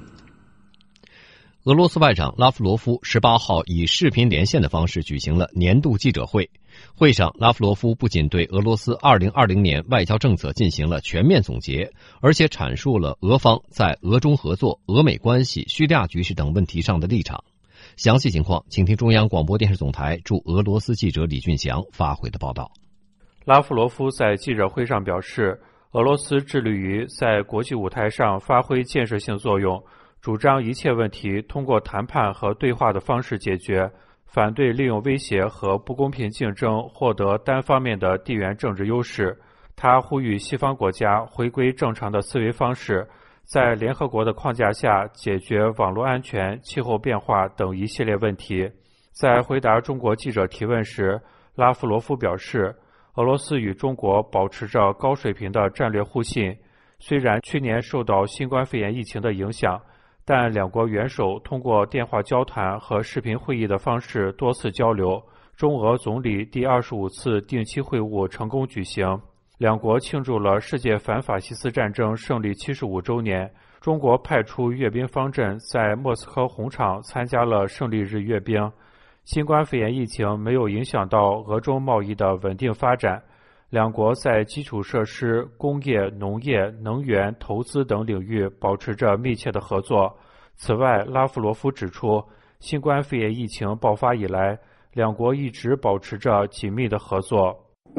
俄罗斯外长拉夫罗夫十八号以视频连线的方式举行了年度记者会。会上，拉夫罗夫不仅对俄罗斯二零二零年外交政策进行了全面总结，而且阐述了俄方在俄中合作、俄美关系、叙利亚局势等问题上的立场。详细情况，请听中央广播电视总台驻俄罗斯记者李俊祥发回的报道。 拉夫罗夫在记者会上表示，俄罗斯致力于在国际舞台上发挥建设性作用，主张一切问题通过谈判和对话的方式解决，反对利用威胁和不公平竞争获得单方面的地缘政治优势。他呼吁西方国家回归正常的思维方式，在联合国的框架下解决网络安全、气候变化等一系列问题。在回答中国记者提问时，拉夫罗夫表示，俄罗斯与中国保持着高水平的战略互信，虽然去年受到新冠肺炎疫情的影响，但两国元首通过电话交谈和视频会议的方式多次交流，中俄总理第二十五次定期会晤成功举行。两国庆祝了世界反法西斯战争胜利七十五周年，中国派出阅兵方阵在莫斯科红场参加了胜利日阅兵。新冠肺炎疫情没有影响到俄中贸易的稳定发展，两国在基础设施、工业、农业、能源、投资等领域保持着密切的合作。此外，拉夫罗夫指出，新冠肺炎疫情爆发以来，两国一直保持着紧密的合作。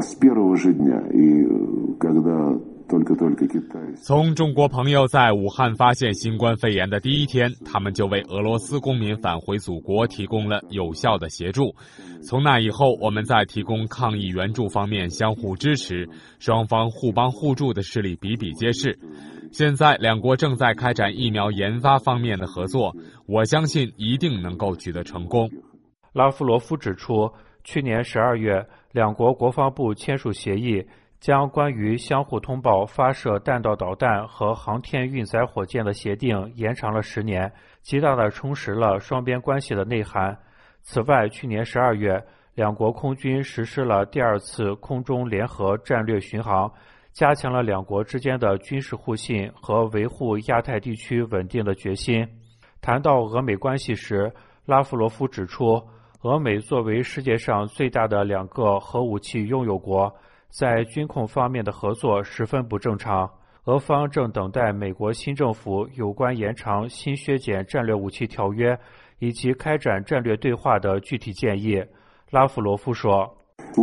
从中国朋友在武汉发现新冠肺炎的第一天，他们就为俄罗斯公民返回祖国提供了有效的协助。从那以后，我们在提供抗疫援助方面相互支持，双方互帮互助的事例比比皆是。现在两国正在开展疫苗研发方面的合作，我相信一定能够取得成功。 拉夫罗夫指出，去年十二月，两国国防部签署协议，将关于相互通报发射弹道导弹和航天运载火箭的协定延长了十年，极大地充实了双边关系的内涵。此外，去年十二月，两国空军实施了第二次空中联合战略巡航，加强了两国之间的军事互信和维护亚太地区稳定的决心。谈到俄美关系时，拉夫罗夫指出，俄美作为世界上最大的两个核武器拥有国，在军控方面的合作十分不正常，俄方正等待美国新政府有关延长新削减战略武器条约以及开展战略对话的具体建议。拉夫罗夫说，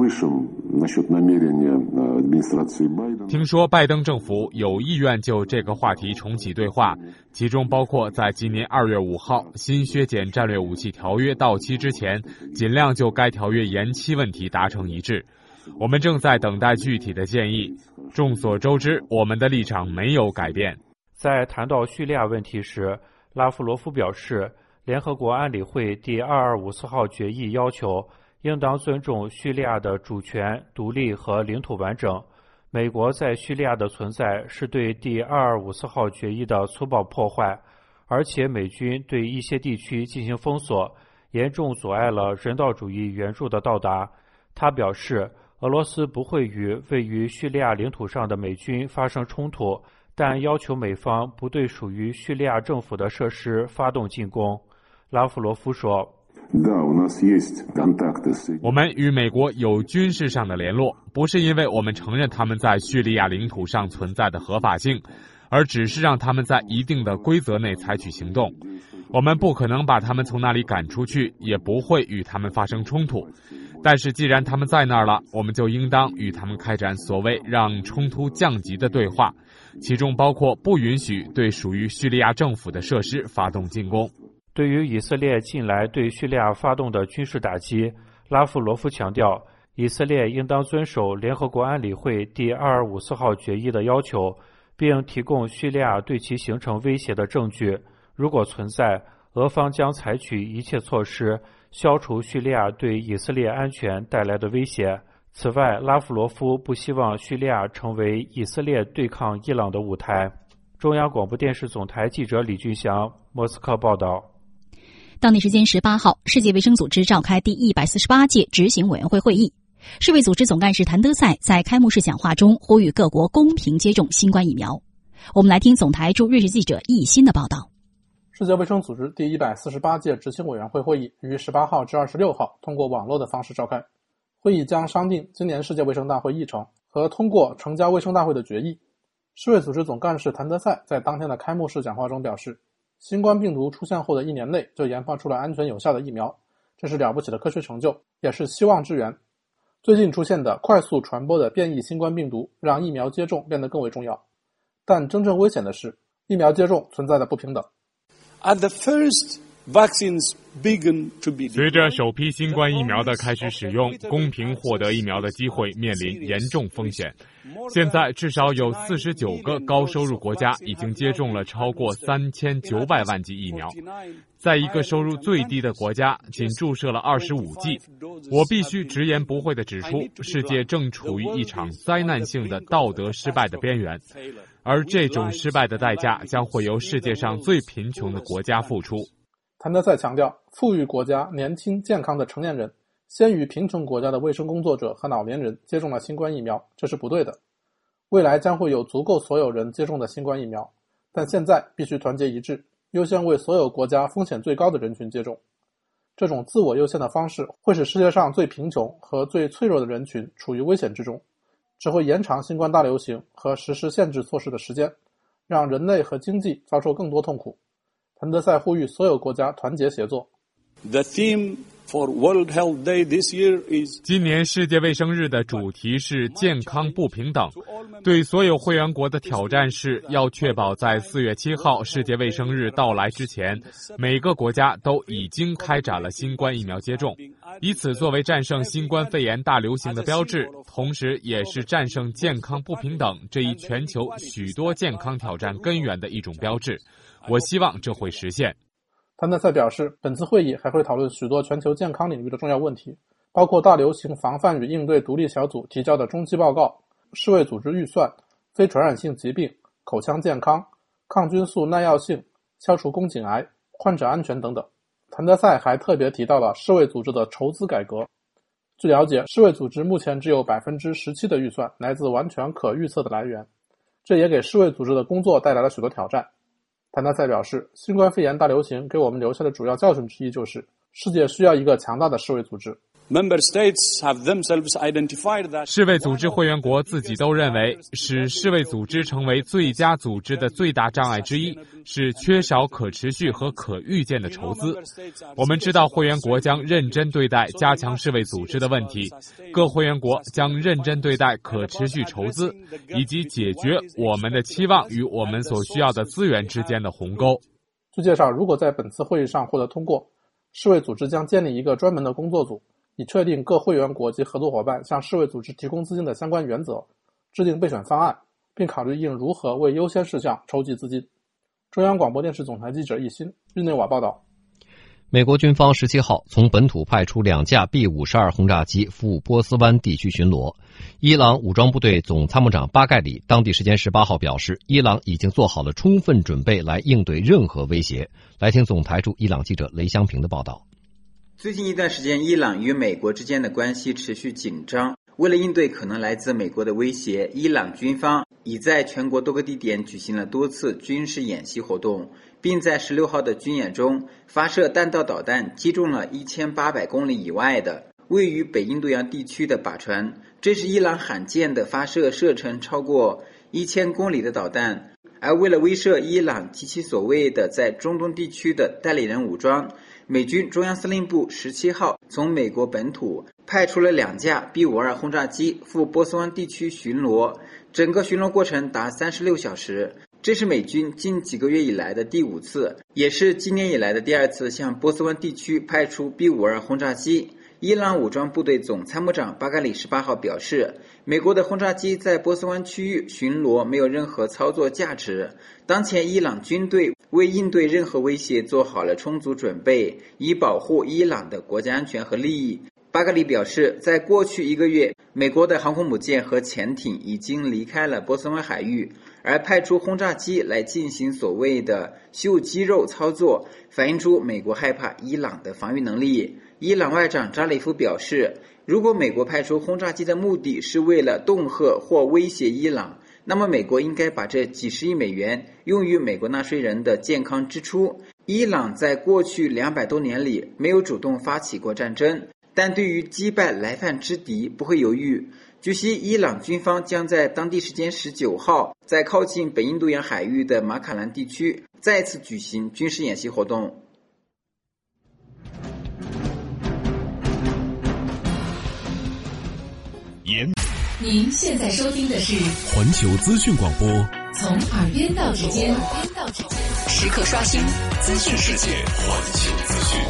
听说拜登政府有意愿就这个话题重启对话，其中包括在今年二月五号新削减战略武器条约到期之前，尽量就该条约延期问题达成一致。我们正在等待具体的建议。众所周知，我们的立场没有改变。 在谈到叙利亚问题时，拉夫罗夫表示，联合国安理会第二二五四号决议要求应当尊重叙利亚的主权、独立和领土完整。美国在叙利亚的存在是对第二二五四号决议的粗暴破坏，而且美军对一些地区进行封锁，严重阻碍了人道主义援助的到达。他表示，俄罗斯不会与位于叙利亚领土上的美军发生冲突，但要求美方不对属于叙利亚政府的设施发动进攻。拉夫罗夫说， 我们与美国有军事上的联络，不是因为我们承认他们在叙利亚领土上存在的合法性，而只是让他们在一定的规则内采取行动。我们不可能把他们从那里赶出去，也不会与他们发生冲突。但是既然他们在那儿了，我们就应当与他们开展所谓让冲突降级的对话，其中包括不允许对属于叙利亚政府的设施发动进攻。 对于以色列近来对叙利亚发动的军事打击，拉夫罗夫强调，以色列应当遵守联合国安理会第二二五四号决议的要求，并提供叙利亚对其形成威胁的证据。如果存在，俄方将采取一切措施消除叙利亚对以色列安全带来的威胁。此外，拉夫罗夫不希望叙利亚成为以色列对抗伊朗的舞台。中央广播电视总台记者李俊祥，莫斯科报道。 当地时间十八号，世界卫生组织召开第一百四十八届执行委员会会议。世卫组织总干事谭德赛在开幕式讲话中呼吁各国公平接种新冠疫苗。我们来听总台驻瑞士记者易鑫的报道。 世界卫生组织第一百四十八届执行委员会会议于十八号至二十六号通过网络的方式召开。会议将商定今年世界卫生大会议程和通过成交卫生大会的决议。世卫组织总干事谭德赛在当天的开幕式讲话中表示，新冠病毒出现后的一年内就研发出了安全有效的疫苗，这是了不起的科学成就，也是希望之源。最近出现的快速传播的变异新冠病毒让疫苗接种变得更为重要，但真正危险的是疫苗接种存在的不平等。 At the first vaccines begin to be 随着首批新冠疫苗的开始使用，公平获得疫苗的机会面临严重风险。现在至少有四十九个高收入国家已经接种了超过三千九百万剂疫苗，在一个收入最低的国家仅注射了二十五剂。我必须直言不讳地指出，世界正处于一场灾难性的道德失败的边缘，而这种失败的代价将会由世界上最贫穷的国家付出。 谭德赛强调，富裕国家年轻健康的成年人先于贫穷国家的卫生工作者和老年人接种了新冠疫苗，这是不对的。未来将会有足够所有人接种的新冠疫苗，但现在必须团结一致，优先为所有国家风险最高的人群接种。这种自我优先的方式会使世界上最贫穷和最脆弱的人群处于危险之中，只会延长新冠大流行和实施限制措施的时间，让人类和经济遭受更多痛苦。谭德赛呼吁所有国家团结协作。 The theme for World Health Day this year is 今年世界卫生日的主题是健康不平等。对所有会员国的挑战是要确保在四月七号世界卫生日到来之前，每个国家都已经开展了新冠疫苗接种，以此作为战胜新冠肺炎大流行的标志，同时也是战胜健康不平等这一全球许多健康挑战根源的一种标志。我希望这会实现。 谭德赛表示，本次会议还会讨论许多全球健康领域的重要问题，包括大流行防范与应对独立小组提交的中期报告、世卫组织预算、非传染性疾病、口腔健康、抗菌素耐药性、消除宫颈癌、患者安全等等。谭德赛还特别提到了世卫组织的筹资改革。据了解，世卫组织目前只有 百分之十七 的预算来自完全可预测的来源，这也给世卫组织的工作带来了许多挑战。谭德赛表示，新冠肺炎大流行给我们留下的主要教训之一就是，世界需要一个强大的世卫组织。 Member states have themselves identified that 世卫组织会员国自己都认为，使世卫组织成为最佳组织的最大障碍之一是缺少可持续和可预见的筹资。我们知道会员国将认真对待加强世卫组织的问题，各会员国将认真对待可持续筹资，以及解决我们的期望与我们所需要的资源之间的鸿沟。 据介绍，如果在本次会议上获得通过，世卫组织将建立一个专门的工作组，以确定各会员国及合作伙伴向世卫组织提供资金的相关原则，制定备选方案，并考虑应如何为优先事项筹集资金。中央广播电视总台记者易鑫，日内瓦报道。 美国军方十七号从本土派出两架 B 五十二 轰炸机赴波斯湾地区巡逻。伊朗武装部队总参谋长巴盖里当地时间十八号表示，伊朗已经做好了充分准备来应对任何威胁。来听总台驻伊朗记者雷香平的报道。 最近一段时间，伊朗与美国之间的关系持续紧张。为了应对可能来自美国的威胁，伊朗军方已在全国多个地点举行了多次军事演习活动，并在十六号的军演中发射弹道导弹，击中了一千八百公里以外的位于北印度洋地区的靶船。这是伊朗罕见的发射射程超过一千公里的导弹。而为了威慑伊朗及其所谓的在中东地区的代理人武装，美军中央司令部十七号从美国本土派出了两架 B 五十二 轰炸机赴波斯湾地区巡逻，整个巡逻过程达三十六小时。 这是美军近几个月以来的第五次，也是今年以来的第二次向波斯湾地区派出 B 五十二 轰炸机。伊朗武装部队总参谋长巴嘎里十八号表示，美国的轰炸机在波斯湾区域巡逻没有任何操作价值。当前伊朗军队为应对任何威胁做好了充足准备，以保护伊朗的国家安全和利益。巴格里表示，在过去一个月，美国的航空母舰和潜艇已经离开了波斯湾海域，而派出轰炸机来进行所谓的秀肌肉操作，反映出美国害怕伊朗的防御能力。伊朗外长扎里夫表示，如果美国派出轰炸机的目的是为了恫吓或威胁伊朗，那么美国应该把这几十亿美元用于美国纳税人的健康支出。伊朗在过去两百多年里没有主动发起过战争，但对于击败来犯之敌不会犹豫。据悉，伊朗军方将在当地时间十九号在靠近北印度洋海域的马卡兰地区再次举行军事演习活动。 您现在收听的是环球资讯广播， 从耳边到指尖，时刻刷新资讯世界。 环球资讯。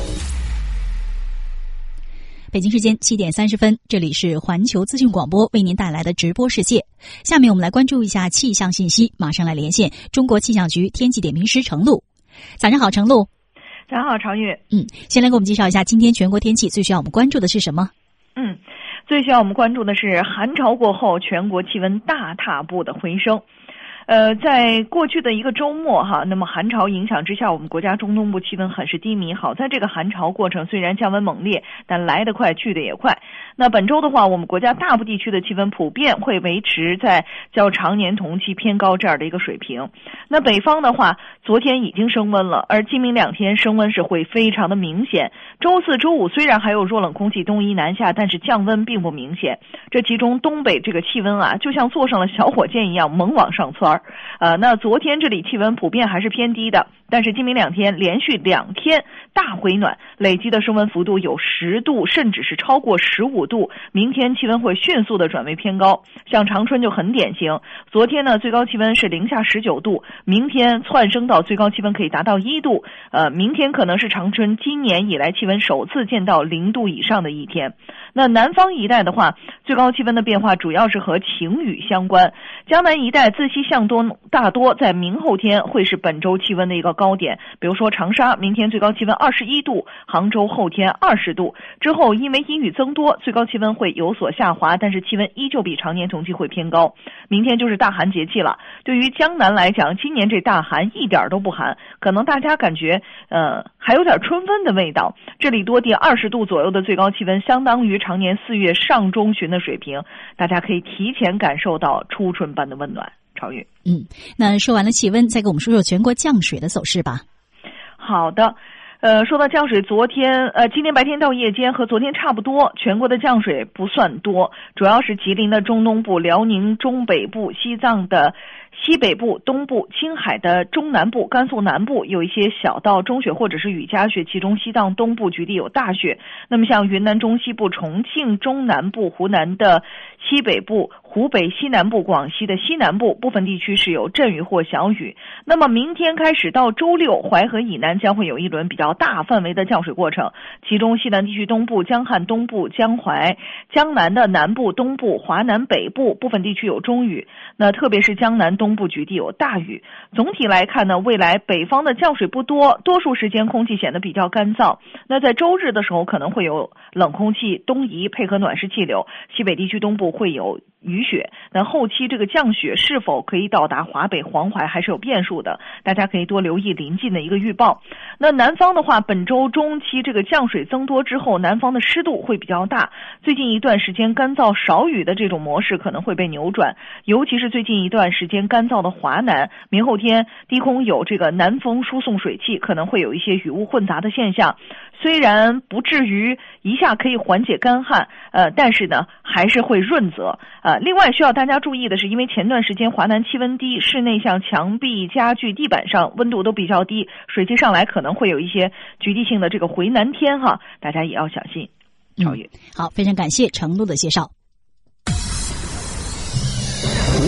北京时间七点三十分，这里是环球资讯广播为您带来的直播世界。下面我们来关注一下气象信息，马上来连线中国气象局天气点评师程璐。早上好，程璐。 早上好，常玉。 嗯，先来给我们介绍一下今天全国天气最需要我们关注的是什么？ 嗯。最需要我们关注的是寒潮过后全国气温大踏步的回升。呃，在过去的一个周末哈，那么寒潮影响之下，我们国家中东部气温很是低迷。好在这个寒潮过程虽然降温猛烈，但来得快去得也快。那本周的话，我们国家大部地区的气温普遍会维持在较常年同期偏高这样的一个水平。那北方的话，昨天已经升温了，而今明两天升温是会非常的明显。周四周五虽然还有弱冷空气东移南下，但是降温并不明显。这其中东北这个气温啊，就像坐上了小火箭一样猛往上窜。呃，那昨天这里气温普遍还是偏低的，但是今明两天连续两天大回暖，累积的升温幅度有十度，甚至是超过十五度。明天气温会迅速的转为偏高，像长春就很典型。昨天呢，最高气温是零下十九度，明天窜升到最高气温可以达到一度。呃，明天可能是长春今年以来气温首次见到零度以上的一天。那南方一带的话，最高气温的变化主要是和晴雨相关。江南一带自西向东大多在明后天会是本周气温的一个高点，比如说长沙明天最高气温二十一度，杭州后天二十度。之后因为阴雨增多，最高气温会有所下滑，但是气温依旧比常年同期会偏高。明天就是大寒节气了，对于江南来讲，今年这大寒一点都不寒，可能大家感觉呃还有点春分的味道。这里多地二十度左右的最高气温，相当于常年四月上中旬的水平，大家可以提前感受到初春般的温暖。超越。 嗯，那说完了气温，再给我们说说全国降水的走势吧。 好的。呃，说到降水，昨天呃，今天白天到夜间和昨天差不多，全国的降水不算多，主要是吉林的中东部、辽宁中北部、西藏的西北部、东部、青海的中南部、甘肃南部有一些小到中雪或者是雨夹雪，其中西藏东部局地有大雪。那么像云南中西部、重庆中南部、湖南的西北部、湖北西南部、广西的西南部部分地区是有阵雨或小雨。那么明天开始到周六，淮河以南将会有一轮比较大范围的降水过程，其中西南地区东部、江汉东部、江淮、江南的南部、东部、华南北部部分地区有中雨，那特别是江南东部局地有大雨。总体来看呢，未来北方的降水不多，多数时间空气显得比较干燥。那在周日的时候可能会有冷空气东移，配合暖湿气流，西北地区东部会有雨雪。那后期这个降雪是否可以到达华北、黄淮还是有变数的，大家可以多留意临近的一个预报。那南方的话，本周中期这个降水增多之后，南方的湿度会比较大，最近一段时间干燥少雨的这种模式可能会被扭转，尤其是最近一段时间干燥的华南，明后天低空有这个南风输送水汽，可能会有一些雨雾混杂的现象。虽然不至于一下可以缓解干旱，呃，但是呢还是会润泽。呃，另外需要大家注意的是，因为前段时间华南气温低，室内像墙壁、家具、地板上温度都比较低，水汽上来可能会有一些局地性的这个回南天哈，大家也要小心。超越、 嗯、好，非常感谢程璐的介绍。 国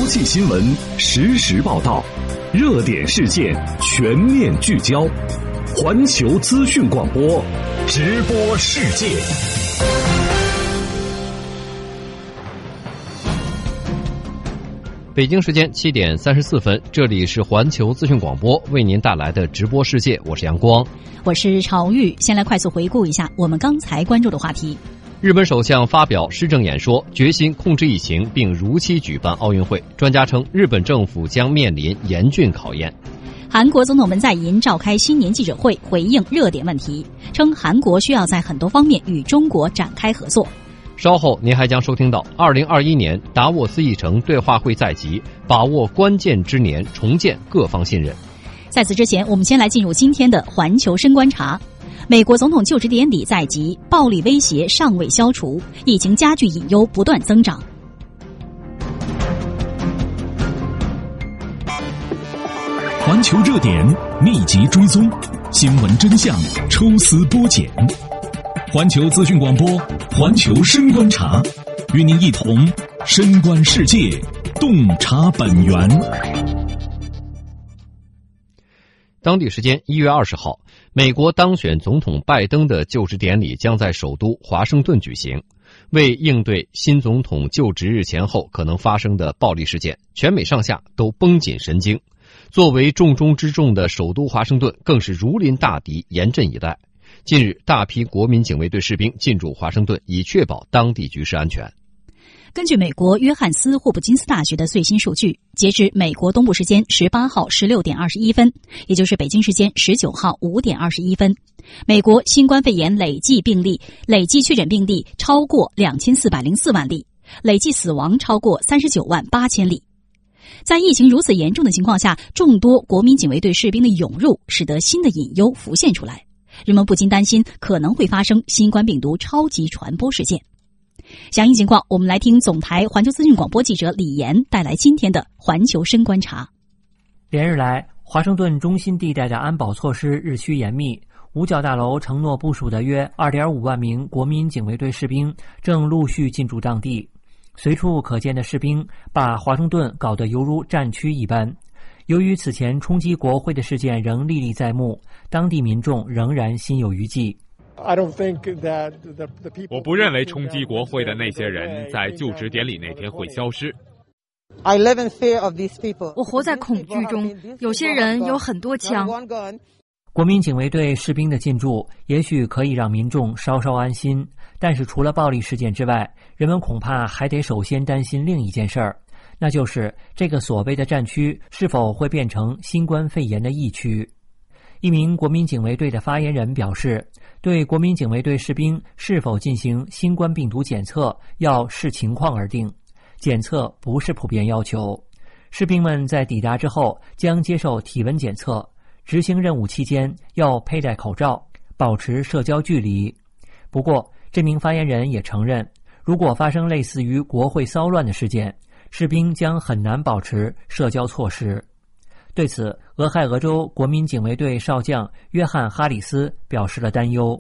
际新闻实时报道，热点事件全面聚焦。环球资讯广播，直播世界。 北京时间七点三十四分，这里是环球资讯广播为您带来的直播世界，我是阳光， 我是朝玉。先来快速回顾一下我们刚才关注的话题。 日本首相发表施政演说，决心控制疫情并如期举办奥运会。专家称，日本政府将面临严峻考验。 韩国总统文在寅召开新年记者会，回应热点问题，称韩国需要在很多方面与中国展开合作。 稍后您还将收听到二零二一年达沃斯议程对话会在即，把握关键之年，重建各方信任。 在此之前，我们先来进入今天的环球深观察。美国总统就职典礼在即，暴力威胁尚未消除，疫情加剧隐忧不断增长。 环球热点密集追踪，新闻真相抽丝剥茧。环球资讯广播，环球深观察，与您一同深观世界，洞察本源。 当地时间一月二十号，美国当选总统拜登的就职典礼将在首都华盛顿举行。为应对新总统就职日前后可能发生的暴力事件，全美上下都绷紧神经。作为重中之重的首都华盛顿更是如临大敌，严阵以待。近日，大批国民警卫队士兵进驻华盛顿，以确保当地局势安全。 根据美国约翰斯霍普金斯大学的最新数据，截至美国东部时间十八号十六点二十一分，也就是北京时间十九号五点二十一分，美国新冠肺炎累计病例、累计确诊病例超过两千四百零四万例，累计死亡超过三十九万八千例。在疫情如此严重的情况下，众多国民警卫队士兵的涌入，使得新的隐忧浮现出来。人们不禁担心可能会发生新冠病毒超级传播事件。详细情况，我们来听总台环球资讯广播记者李岩带来今天的环球深观察。 连日来，华盛顿中心地带的安保措施日趋严密，五角大楼承诺部署的约 二点五万名国民警卫队士兵正陆续进驻当地。随处可见的士兵把华盛顿搞得犹如战区一般。由于此前冲击国会的事件仍历历在目，当地民众仍然心有余悸。 我不认为冲击国会的那些人在就职典礼那天会消失。 我活在恐惧中，有些人有很多枪。 国民警卫队士兵的进驻也许可以让民众稍稍安心，但是除了暴力事件之外，人们恐怕还得首先担心另一件事儿，那就是这个所谓的战区是否会变成新冠肺炎的疫区。一名国民警卫队的发言人表示，对国民警卫队士兵是否进行新冠病毒检测要视情况而定，检测不是普遍要求。士兵们在抵达之后将接受体温检测，执行任务期间要佩戴口罩，保持社交距离。不过，这名发言人也承认，如果发生类似于国会骚乱的事件，士兵将很难保持社交措施。对此，俄亥俄州国民警卫队少将约翰·哈里斯表示了担忧。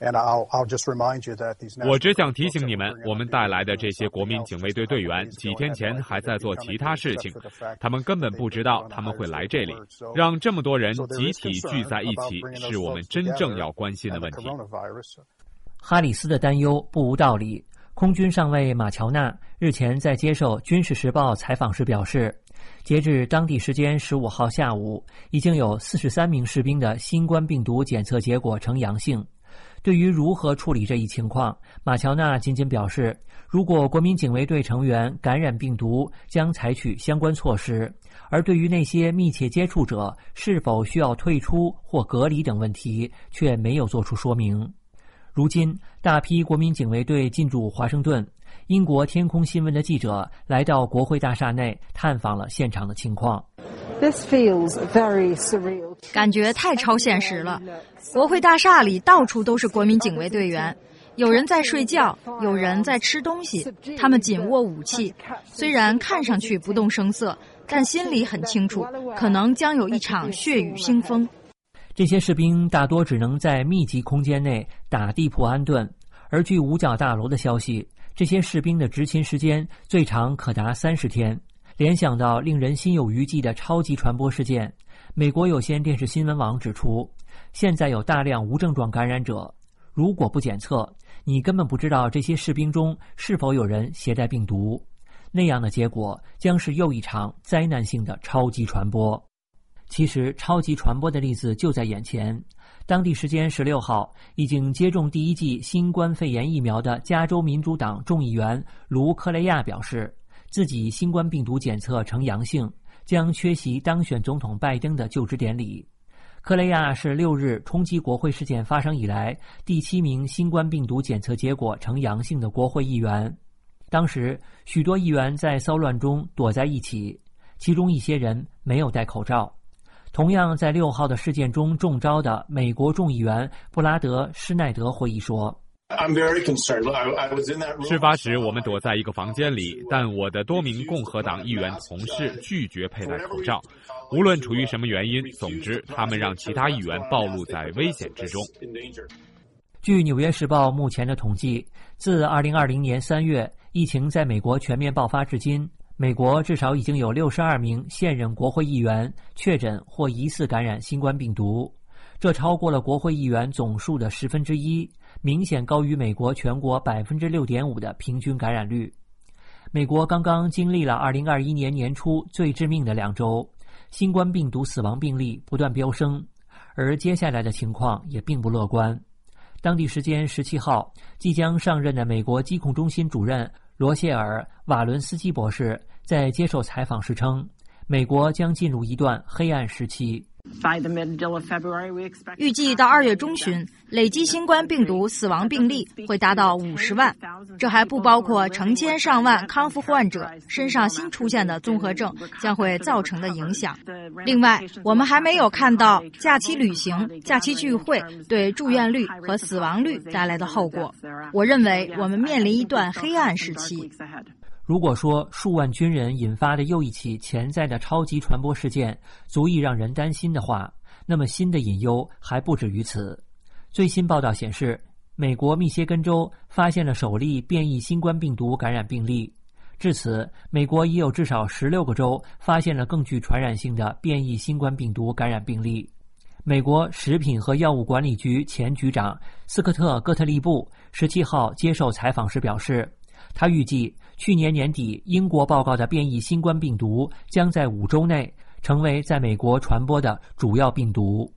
我只想提醒你们，我们带来的这些国民警卫队队员几天前还在做其他事情，他们根本不知道他们会来这里。让这么多人集体聚在一起，是我们真正要关心的问题。 哈里斯的担忧不无道理。空军上尉马乔纳日前在接受《军事时报》采访时表示，截至当地时间十五号下午，已经有四十三名士兵的新冠病毒检测结果呈阳性。对于如何处理这一情况，马乔纳仅仅表示，如果国民警卫队成员感染病毒，将采取相关措施，而对于那些密切接触者是否需要退出或隔离等问题，却没有做出说明。如今，大批国民警卫队进驻华盛顿，英国天空新闻的记者来到国会大厦内探访了现场的情况。 感觉太超现实了，国会大厦里到处都是国民警卫队员，有人在睡觉，有人在吃东西，他们紧握武器，虽然看上去不动声色，但心里很清楚，可能将有一场血雨腥风。 这些士兵大多只能在密集空间内打地铺安顿，而据五角大楼的消息，这些士兵的执勤时间最长可达三十天。 联想到令人心有余悸的超级传播事件，美国有线电视新闻网指出，现在有大量无症状感染者，如果不检测，你根本不知道这些士兵中是否有人携带病毒，那样的结果将是又一场灾难性的超级传播。其实超级传播的例子就在眼前。当地时间十六号，已经接种第一剂新冠肺炎疫苗的加州民主党众议员卢克雷亚表示，自己新冠病毒检测呈阳性，将缺席当选总统拜登的就职典礼。克雷亚是六日冲击国会事件发生以来第七名新冠病毒检测结果呈阳性的国会议员。当时许多议员在骚乱中躲在一起，其中一些人没有戴口罩。同样在六号的事件中中招的美国众议员布拉德·施耐德回忆说， 事发时我们躲在一个房间里，但我的多名共和党议员同事拒绝佩戴口罩，无论出于什么原因，总之他们让其他议员暴露在危险之中。 据《纽约时报》目前的统计，自二零二零年三月疫情在美国全面爆发至今，美国至少已经有六十二名现任国会议员确诊或疑似感染新冠病毒，这超过了国会议员总数的十分之一，明显高于美国全国百分之六点五的平均感染率。美国刚刚经历了二零二一年年初最致命的两周，新冠病毒死亡病例不断飙升，而接下来的情况也并不乐观。当地时间十七号，即将上任的美国疾控中心主任罗谢尔·瓦伦斯基博士在接受采访时称，美国将进入一段黑暗时期。 预计到二月中旬，累计新冠病毒死亡病例会达到五十万，这还不包括成千上万康复患者身上新出现的综合症将会造成的影响。另外，我们还没有看到假期旅行、假期聚会对住院率和死亡率带来的后果。我认为我们面临一段黑暗时期。 如果说数万军人引发的又一起潜在的超级传播事件足以让人担心的话，那么新的隐忧还不止于此。最新报道显示，美国密歇根州发现了首例变异新冠病毒感染病例。至此，美国已有至少十六个州发现了更具传染性的变异新冠病毒感染病例。美国食品和药物管理局前局长斯科特·戈特利布十七号接受采访时表示，他预计去年年底英国报告的变异新冠病毒将在五周内成为在美国传播的主要病毒。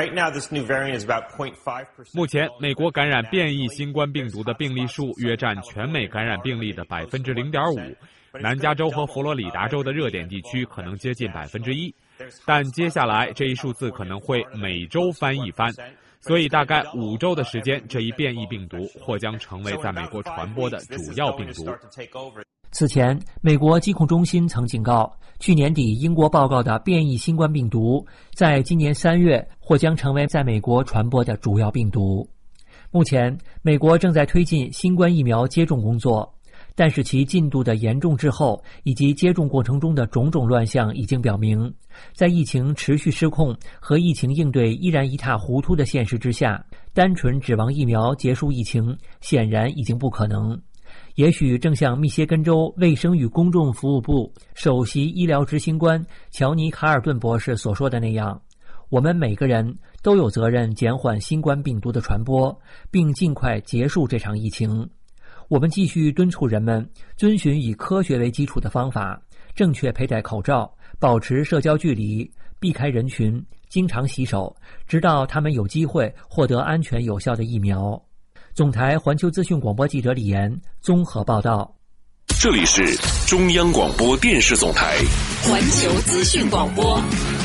目前，美国感染变异新冠病毒的病例数约占全美感染病例的百分之零点五，南加州和佛罗里达州的热点地区可能接近百分之一，但接下来这一数字可能会每周翻一番。所以大概五周的时间，这一变异病毒或将成为在美国传播的主要病毒。 此前，美国疾控中心曾警告，去年底英国报告的变异新冠病毒，在今年三月或将成为在美国传播的主要病毒。目前，美国正在推进新冠疫苗接种工作，但是其进度的严重滞后以及接种过程中的种种乱象已经表明，在疫情持续失控和疫情应对依然一塌糊涂的现实之下，单纯指望疫苗结束疫情显然已经不可能。也许正像密歇根州卫生与公众服务部首席医疗执行官乔尼·卡尔顿博士所说的那样，我们每个人都有责任减缓新冠病毒的传播，并尽快结束这场疫情。我们继续敦促人们遵循以科学为基础的方法，正确佩戴口罩，保持社交距离，避开人群，经常洗手，直到他们有机会获得安全有效的疫苗。总台环球资讯广播记者李岩综合报道。 这里是中央广播电视总台环球资讯广播。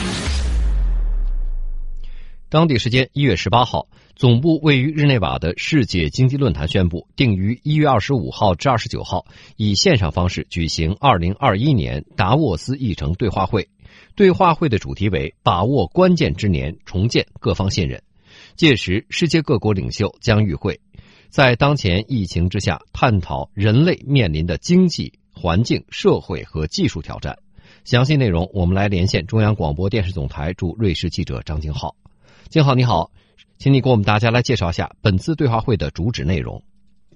当地时间一月十八号，总部位于日内瓦的世界经济论坛宣布，定于一月二十五号至二十九号以线上方式举行二零二一年达沃斯议程对话会。对话会的主题为把握关键之年，重建各方信任。届时，世界各国领袖将与会，在当前疫情之下，探讨人类面临的经济、环境、社会和技术挑战。详细内容，我们来连线中央广播电视总台驻瑞士记者张金浩。金浩你好，请你给我们大家来介绍一下本次对话会的主旨内容。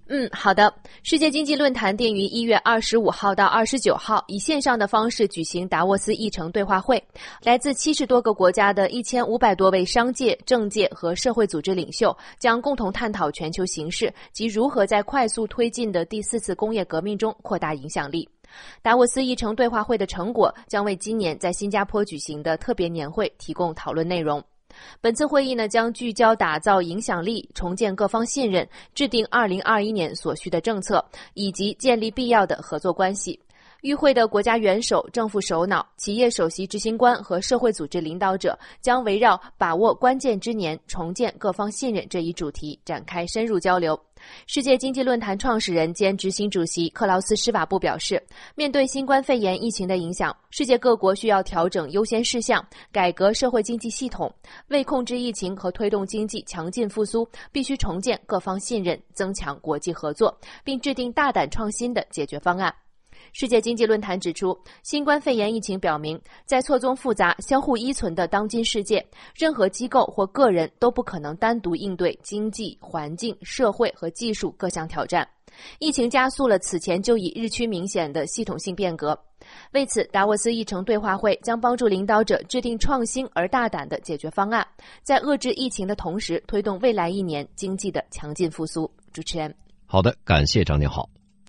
嗯，好的。世界经济论坛定于一月二十五号到二十九号以线上的方式举行达沃斯议程对话会，来自七十多个国家的一千五百多位商界、政界和社会组织领袖将共同探讨全球形势及如何在快速推进的第四次工业革命中扩大影响力。达沃斯议程对话会的成果将为今年在新加坡举行的特别年会提供讨论内容。本次会议呢，将聚焦打造影响力、重建各方信任、制定二零二一年所需的政策，以及建立必要的合作关系。与会的国家元首、政府首脑、企业首席执行官和社会组织领导者将围绕把握关键之年、重建各方信任这一主题展开深入交流。世界经济论坛创始人兼执行主席克劳斯·施瓦布表示，面对新冠肺炎疫情的影响，世界各国需要调整优先事项，改革社会经济系统，为控制疫情和推动经济强劲复苏，必须重建各方信任，增强国际合作，并制定大胆创新的解决方案。世界经济论坛指出，新冠肺炎疫情表明，在错综复杂、相互依存的当今世界，任何机构或个人都不可能单独应对经济、环境、社会和技术各项挑战。疫情加速了此前就已日趋明显的系统性变革。为此，达沃斯议程对话会将帮助领导者制定创新而大胆的解决方案，在遏制疫情的同时，推动未来一年经济的强劲复苏。主持人， 好的，感谢张宁好。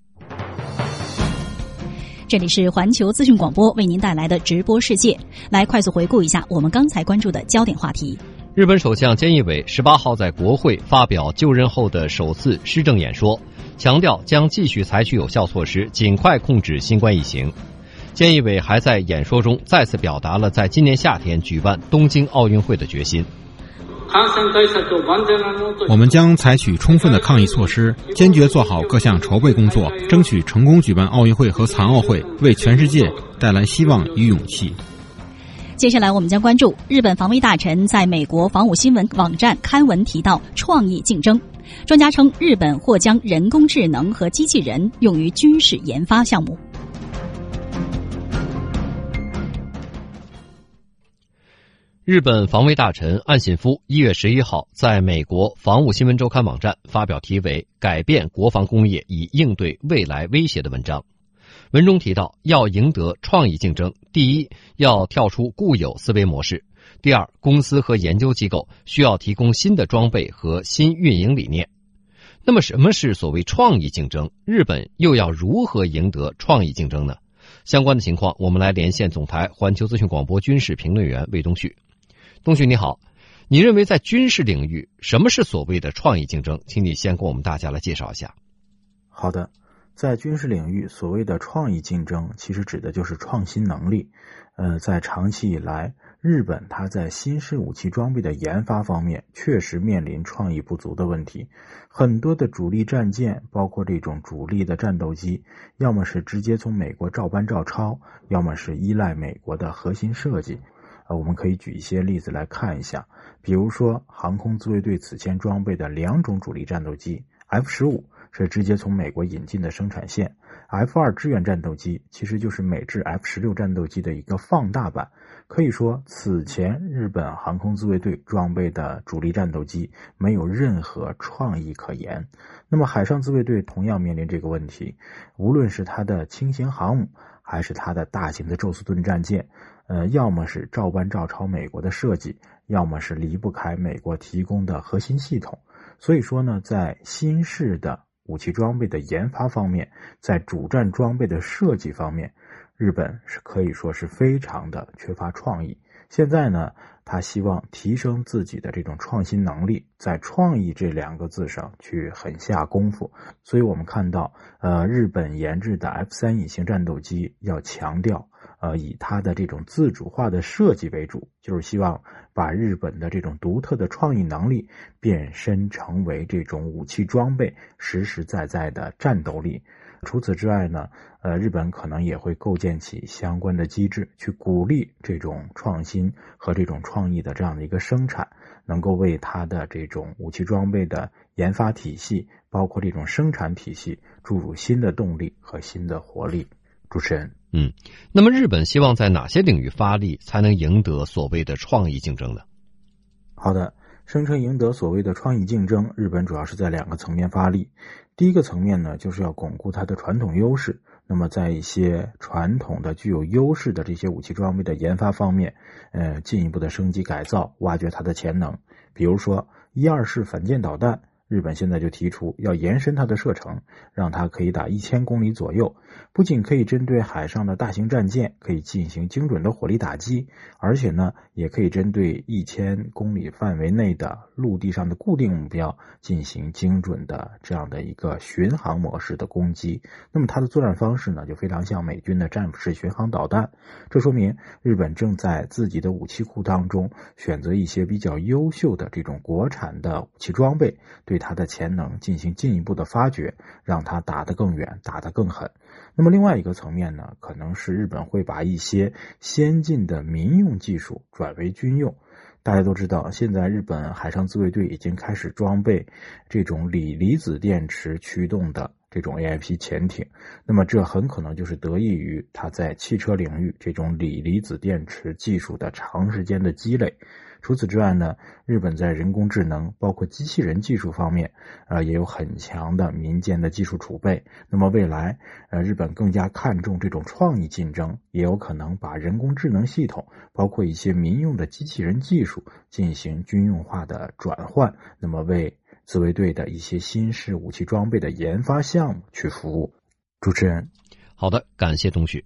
这里是环球资讯广播为您带来的直播世界，来快速回顾一下我们刚才关注的焦点话题。 日本首相菅义伟十八号在国会发表就任后的首次施政演说，强调将继续采取有效措施，尽快控制新冠疫情。菅义伟还在演说中再次表达了在今年夏天举办东京奥运会的决心。 我们将采取充分的抗疫措施，坚决做好各项筹备工作，争取成功举办奥运会和残奥会，为全世界带来希望与勇气。 接下来我们将关注日本防卫大臣在美国防务新闻网站刊文提到创意竞争，专家称日本或将人工智能和机器人用于军事研发项目。 日本防卫大臣岸信夫一月十一号在美国防务新闻周刊网站发表题为《改变国防工业以应对未来威胁》的文章。文中提到，要赢得创意竞争，第一，要跳出固有思维模式；第二，公司和研究机构需要提供新的装备和新运营理念。那么什么是所谓创意竞争？日本又要如何赢得创意竞争呢？相关的情况，我们来连线总台环球资讯广播军事评论员魏东旭。东旭你好，你认为在军事领域什么是所谓的创意竞争？请你先给我们大家来介绍一下。 好的，在军事领域所谓的创意竞争其实指的就是创新能力。呃，在长期以来，日本它在新式武器装备的研发方面确实面临创意不足的问题。很多的主力战舰，包括这种主力的战斗机，要么是直接从美国照搬照抄，要么是依赖美国的核心设计。呃，我们可以举一些例子来看一下，比如说航空自卫队此前装备的两种主力战斗机 F 十五 是直接从美国引进的生产线， F 二 支援战斗机其实就是美制 F 十六 战斗机的一个放大版。可以说此前日本航空自卫队装备的主力战斗机没有任何创意可言。那么海上自卫队同样面临这个问题，无论是它的轻型航母还是它的大型的宙斯盾战舰，呃，要么是照搬照抄美国的设计，要么是离不开美国提供的核心系统。所以说呢，在新式的武器装备的研发方面，在主战装备的设计方面，日本是可以说是非常的缺乏创意。现在呢，他希望提升自己的这种创新能力，在创意这两个字上去狠下功夫。所以我们看到，呃，日本研制的 F 三 隐形战斗机要强调，呃，以它的这种自主化的设计为主，就是希望把日本的这种独特的创意能力变身成为这种武器装备实实在在的战斗力。除此之外呢，呃，日本可能也会构建起相关的机制，去鼓励这种创新和这种创意的这样的一个生产，能够为它的这种武器装备的研发体系，包括这种生产体系注入新的动力和新的活力。主持人， 嗯，那么日本希望在哪些领域发力，才能赢得所谓的创意竞争呢？ 好的， 声称赢得所谓的创意竞争，日本主要是在两个层面发力。第一个层面呢，就是要巩固它的传统优势。那么在一些传统的具有优势的这些武器装备的研发方面，呃，进一步的升级改造，挖掘它的潜能。比如说一二式反舰导弹，日本现在就提出要延伸它的射程，让它可以打一千公里左右，不仅可以针对海上的大型战舰可以进行精准的火力打击，而且呢，也可以针对一千公里范围内的陆地上的固定目标进行精准的这样的一个巡航模式的攻击。那么它的作战方式呢，就非常像美军的战斧式巡航导弹。这说明日本正在自己的武器库当中选择一些比较优秀的这种国产的武器装备，对它的潜能进行进一步的发掘，让它打得更远，打得更狠。那么另外一个层面呢，可能是日本会把一些先进的民用技术转为军用。大家都知道，现在日本海上自卫队已经开始装备这种锂离子电池驱动的这种 A I P 潜艇，那么这很可能就是得益于它在汽车领域这种锂离子电池技术的长时间的积累。除此之外呢，日本在人工智能包括机器人技术方面呃也有很强的民间的技术储备。那么未来呃日本更加看重这种创意竞争，也有可能把人工智能系统包括一些民用的机器人技术进行军用化的转换，那么为自卫队的一些新式武器装备的研发项目去服务。主持人， 好的，感谢东旭。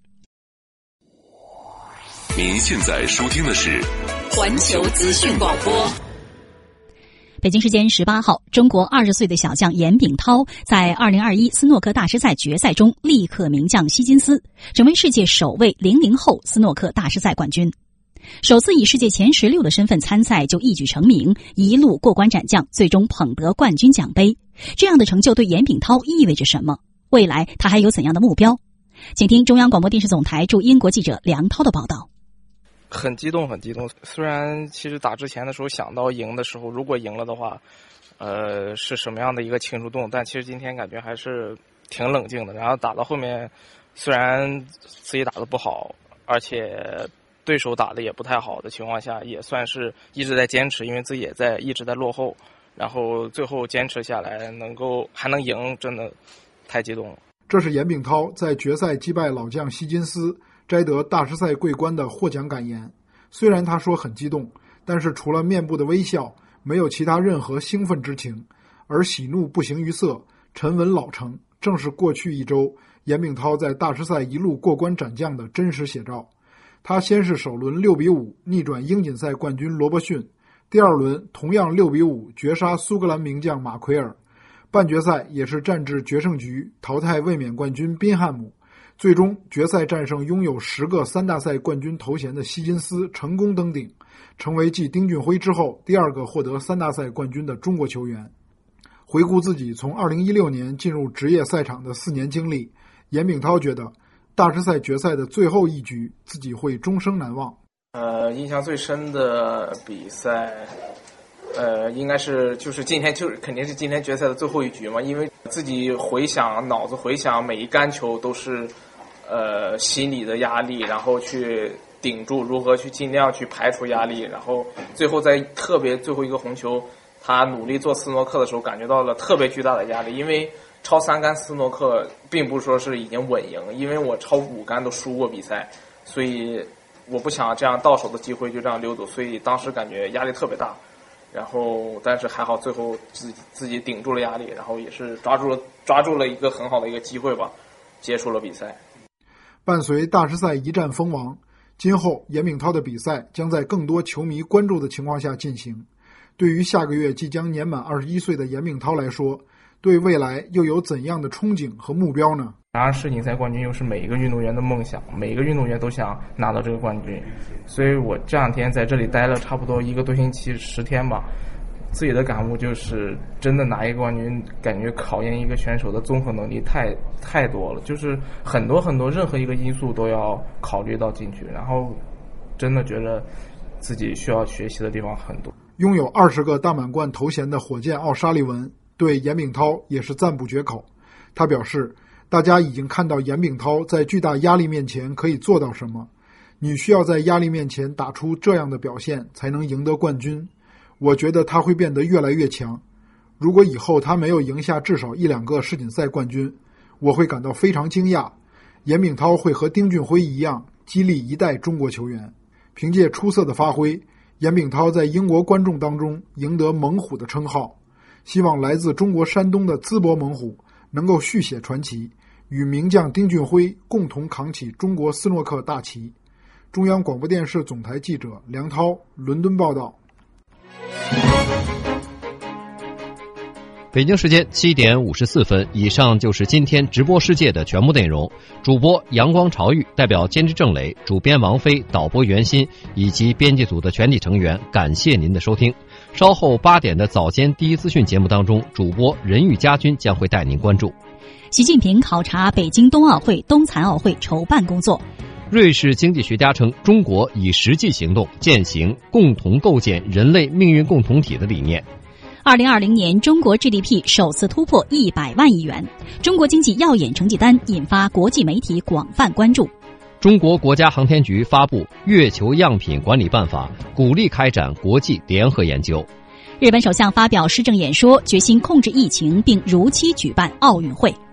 您现在收听的是环球资讯广播。 北京时间十八号，中国二十岁的小将严炳涛在二零二一斯诺克大师赛决赛中力克名将希金斯，成为世界首位零零后斯诺克大师赛冠军。首次以世界前十六的身份参赛就一举成名，一路过关斩将，最终捧得冠军奖杯。这样的成就对严炳涛意味着什么？未来他还有怎样的目标？请听中央广播电视总台驻英国记者梁涛的报道。 很激动，很激动。虽然其实打之前的时候想到赢的时候，如果赢了的话，呃，是什么样的一个庆祝动，但其实今天感觉还是挺冷静的。然后打到后面，虽然自己打得不好，而且对手打得也不太好的情况下，也算是一直在坚持，因为自己也在一直在落后，然后最后坚持下来，能够还能赢，真的太激动了。 这是严炳涛在决赛击败老将希金斯，摘得大师赛桂冠的获奖感言。虽然他说很激动，但是除了面部的微笑，没有其他任何兴奋之情，而喜怒不形于色，沉稳老成，正是过去一周严炳涛在大师赛一路过关斩将的真实写照。他先是首轮六比五逆转英锦赛冠军罗伯逊，第二轮同样六比五绝杀苏格兰名将马奎尔，半决赛也是战至决胜局，淘汰卫冕冠军宾汉姆，最终决赛战胜拥有十个三大赛冠军头衔的希金斯，成功登顶，成为继丁俊晖之后第二个获得三大赛冠军的中国球员。回顾自己从二零一六年进入职业赛场的四年经历，严炳涛觉得大师赛决赛的最后一局自己会终生难忘。 呃，印象最深的比赛呃，应该是就是今天就是肯定是今天决赛的最后一局嘛，因为自己回想脑子回想每一杆球都是呃心理的压力，然后去顶住，如何去尽量去排除压力，然后最后在特别最后一个红球，他努力做斯诺克的时候感觉到了特别巨大的压力，因为超三杆斯诺克并不是说是已经稳赢，因为我超五杆都输过比赛，所以我不想这样到手的机会就这样溜走，所以当时感觉压力特别大。然后但是还好最后自己自己顶住了压力，然后也是抓住了抓住了一个很好的一个机会吧，结束了比赛。 伴随大师赛一战封王，今后严炳涛的比赛将在更多球迷关注的情况下进行。对于下个月即将年满二十一岁的严炳涛来说，对未来又有怎样的憧憬和目标呢？ 拿世锦赛冠军又是每一个运动员的梦想，每一个运动员都想拿到这个冠军，所以我这两天在这里待了差不多一个多星期十天吧，自己的感悟就是真的拿一个冠军，感觉考验一个选手的综合能力太太多了，就是很多很多任何一个因素都要考虑到进去，然后真的觉得自己需要学习的地方很多。 拥有二十个大满贯头衔的火箭奥沙利文对严炳涛也是赞不绝口。他表示，大家已经看到严炳涛在巨大压力面前可以做到什么，你需要在压力面前打出这样的表现才能赢得冠军。 我觉得他会变得越来越强。如果以后他没有赢下至少一两个世锦赛冠军，我会感到非常惊讶。严炳涛会和丁俊晖一样激励一代中国球员。凭借出色的发挥，严炳涛在英国观众当中赢得猛虎的称号。希望来自中国山东的淄博猛虎能够续写传奇，与名将丁俊晖共同扛起中国斯诺克大旗。中央广播电视总台记者梁涛，伦敦报道。 北京时间七点五十四分，以上就是今天直播世界的全部内容。主播阳光潮玉，代表监制郑磊，主编王飞，导播袁鑫以及编辑组的全体成员，感谢您的收听。稍后八点的早间第一资讯节目当中，主播任玉家军将会带您关注习近平考察北京冬奥会、冬残奥会筹办工作。 瑞士经济学家称，中国以实际行动践行共同构建人类命运共同体的理念。 二零二零年，中国 G D P 首次突破一百万亿元，中国经济耀眼成绩单引发国际媒体广泛关注。 中国国家航天局发布《月球样品管理办法》，鼓励开展国际联合研究。 日本首相发表施政演说，决心控制疫情并如期举办奥运会。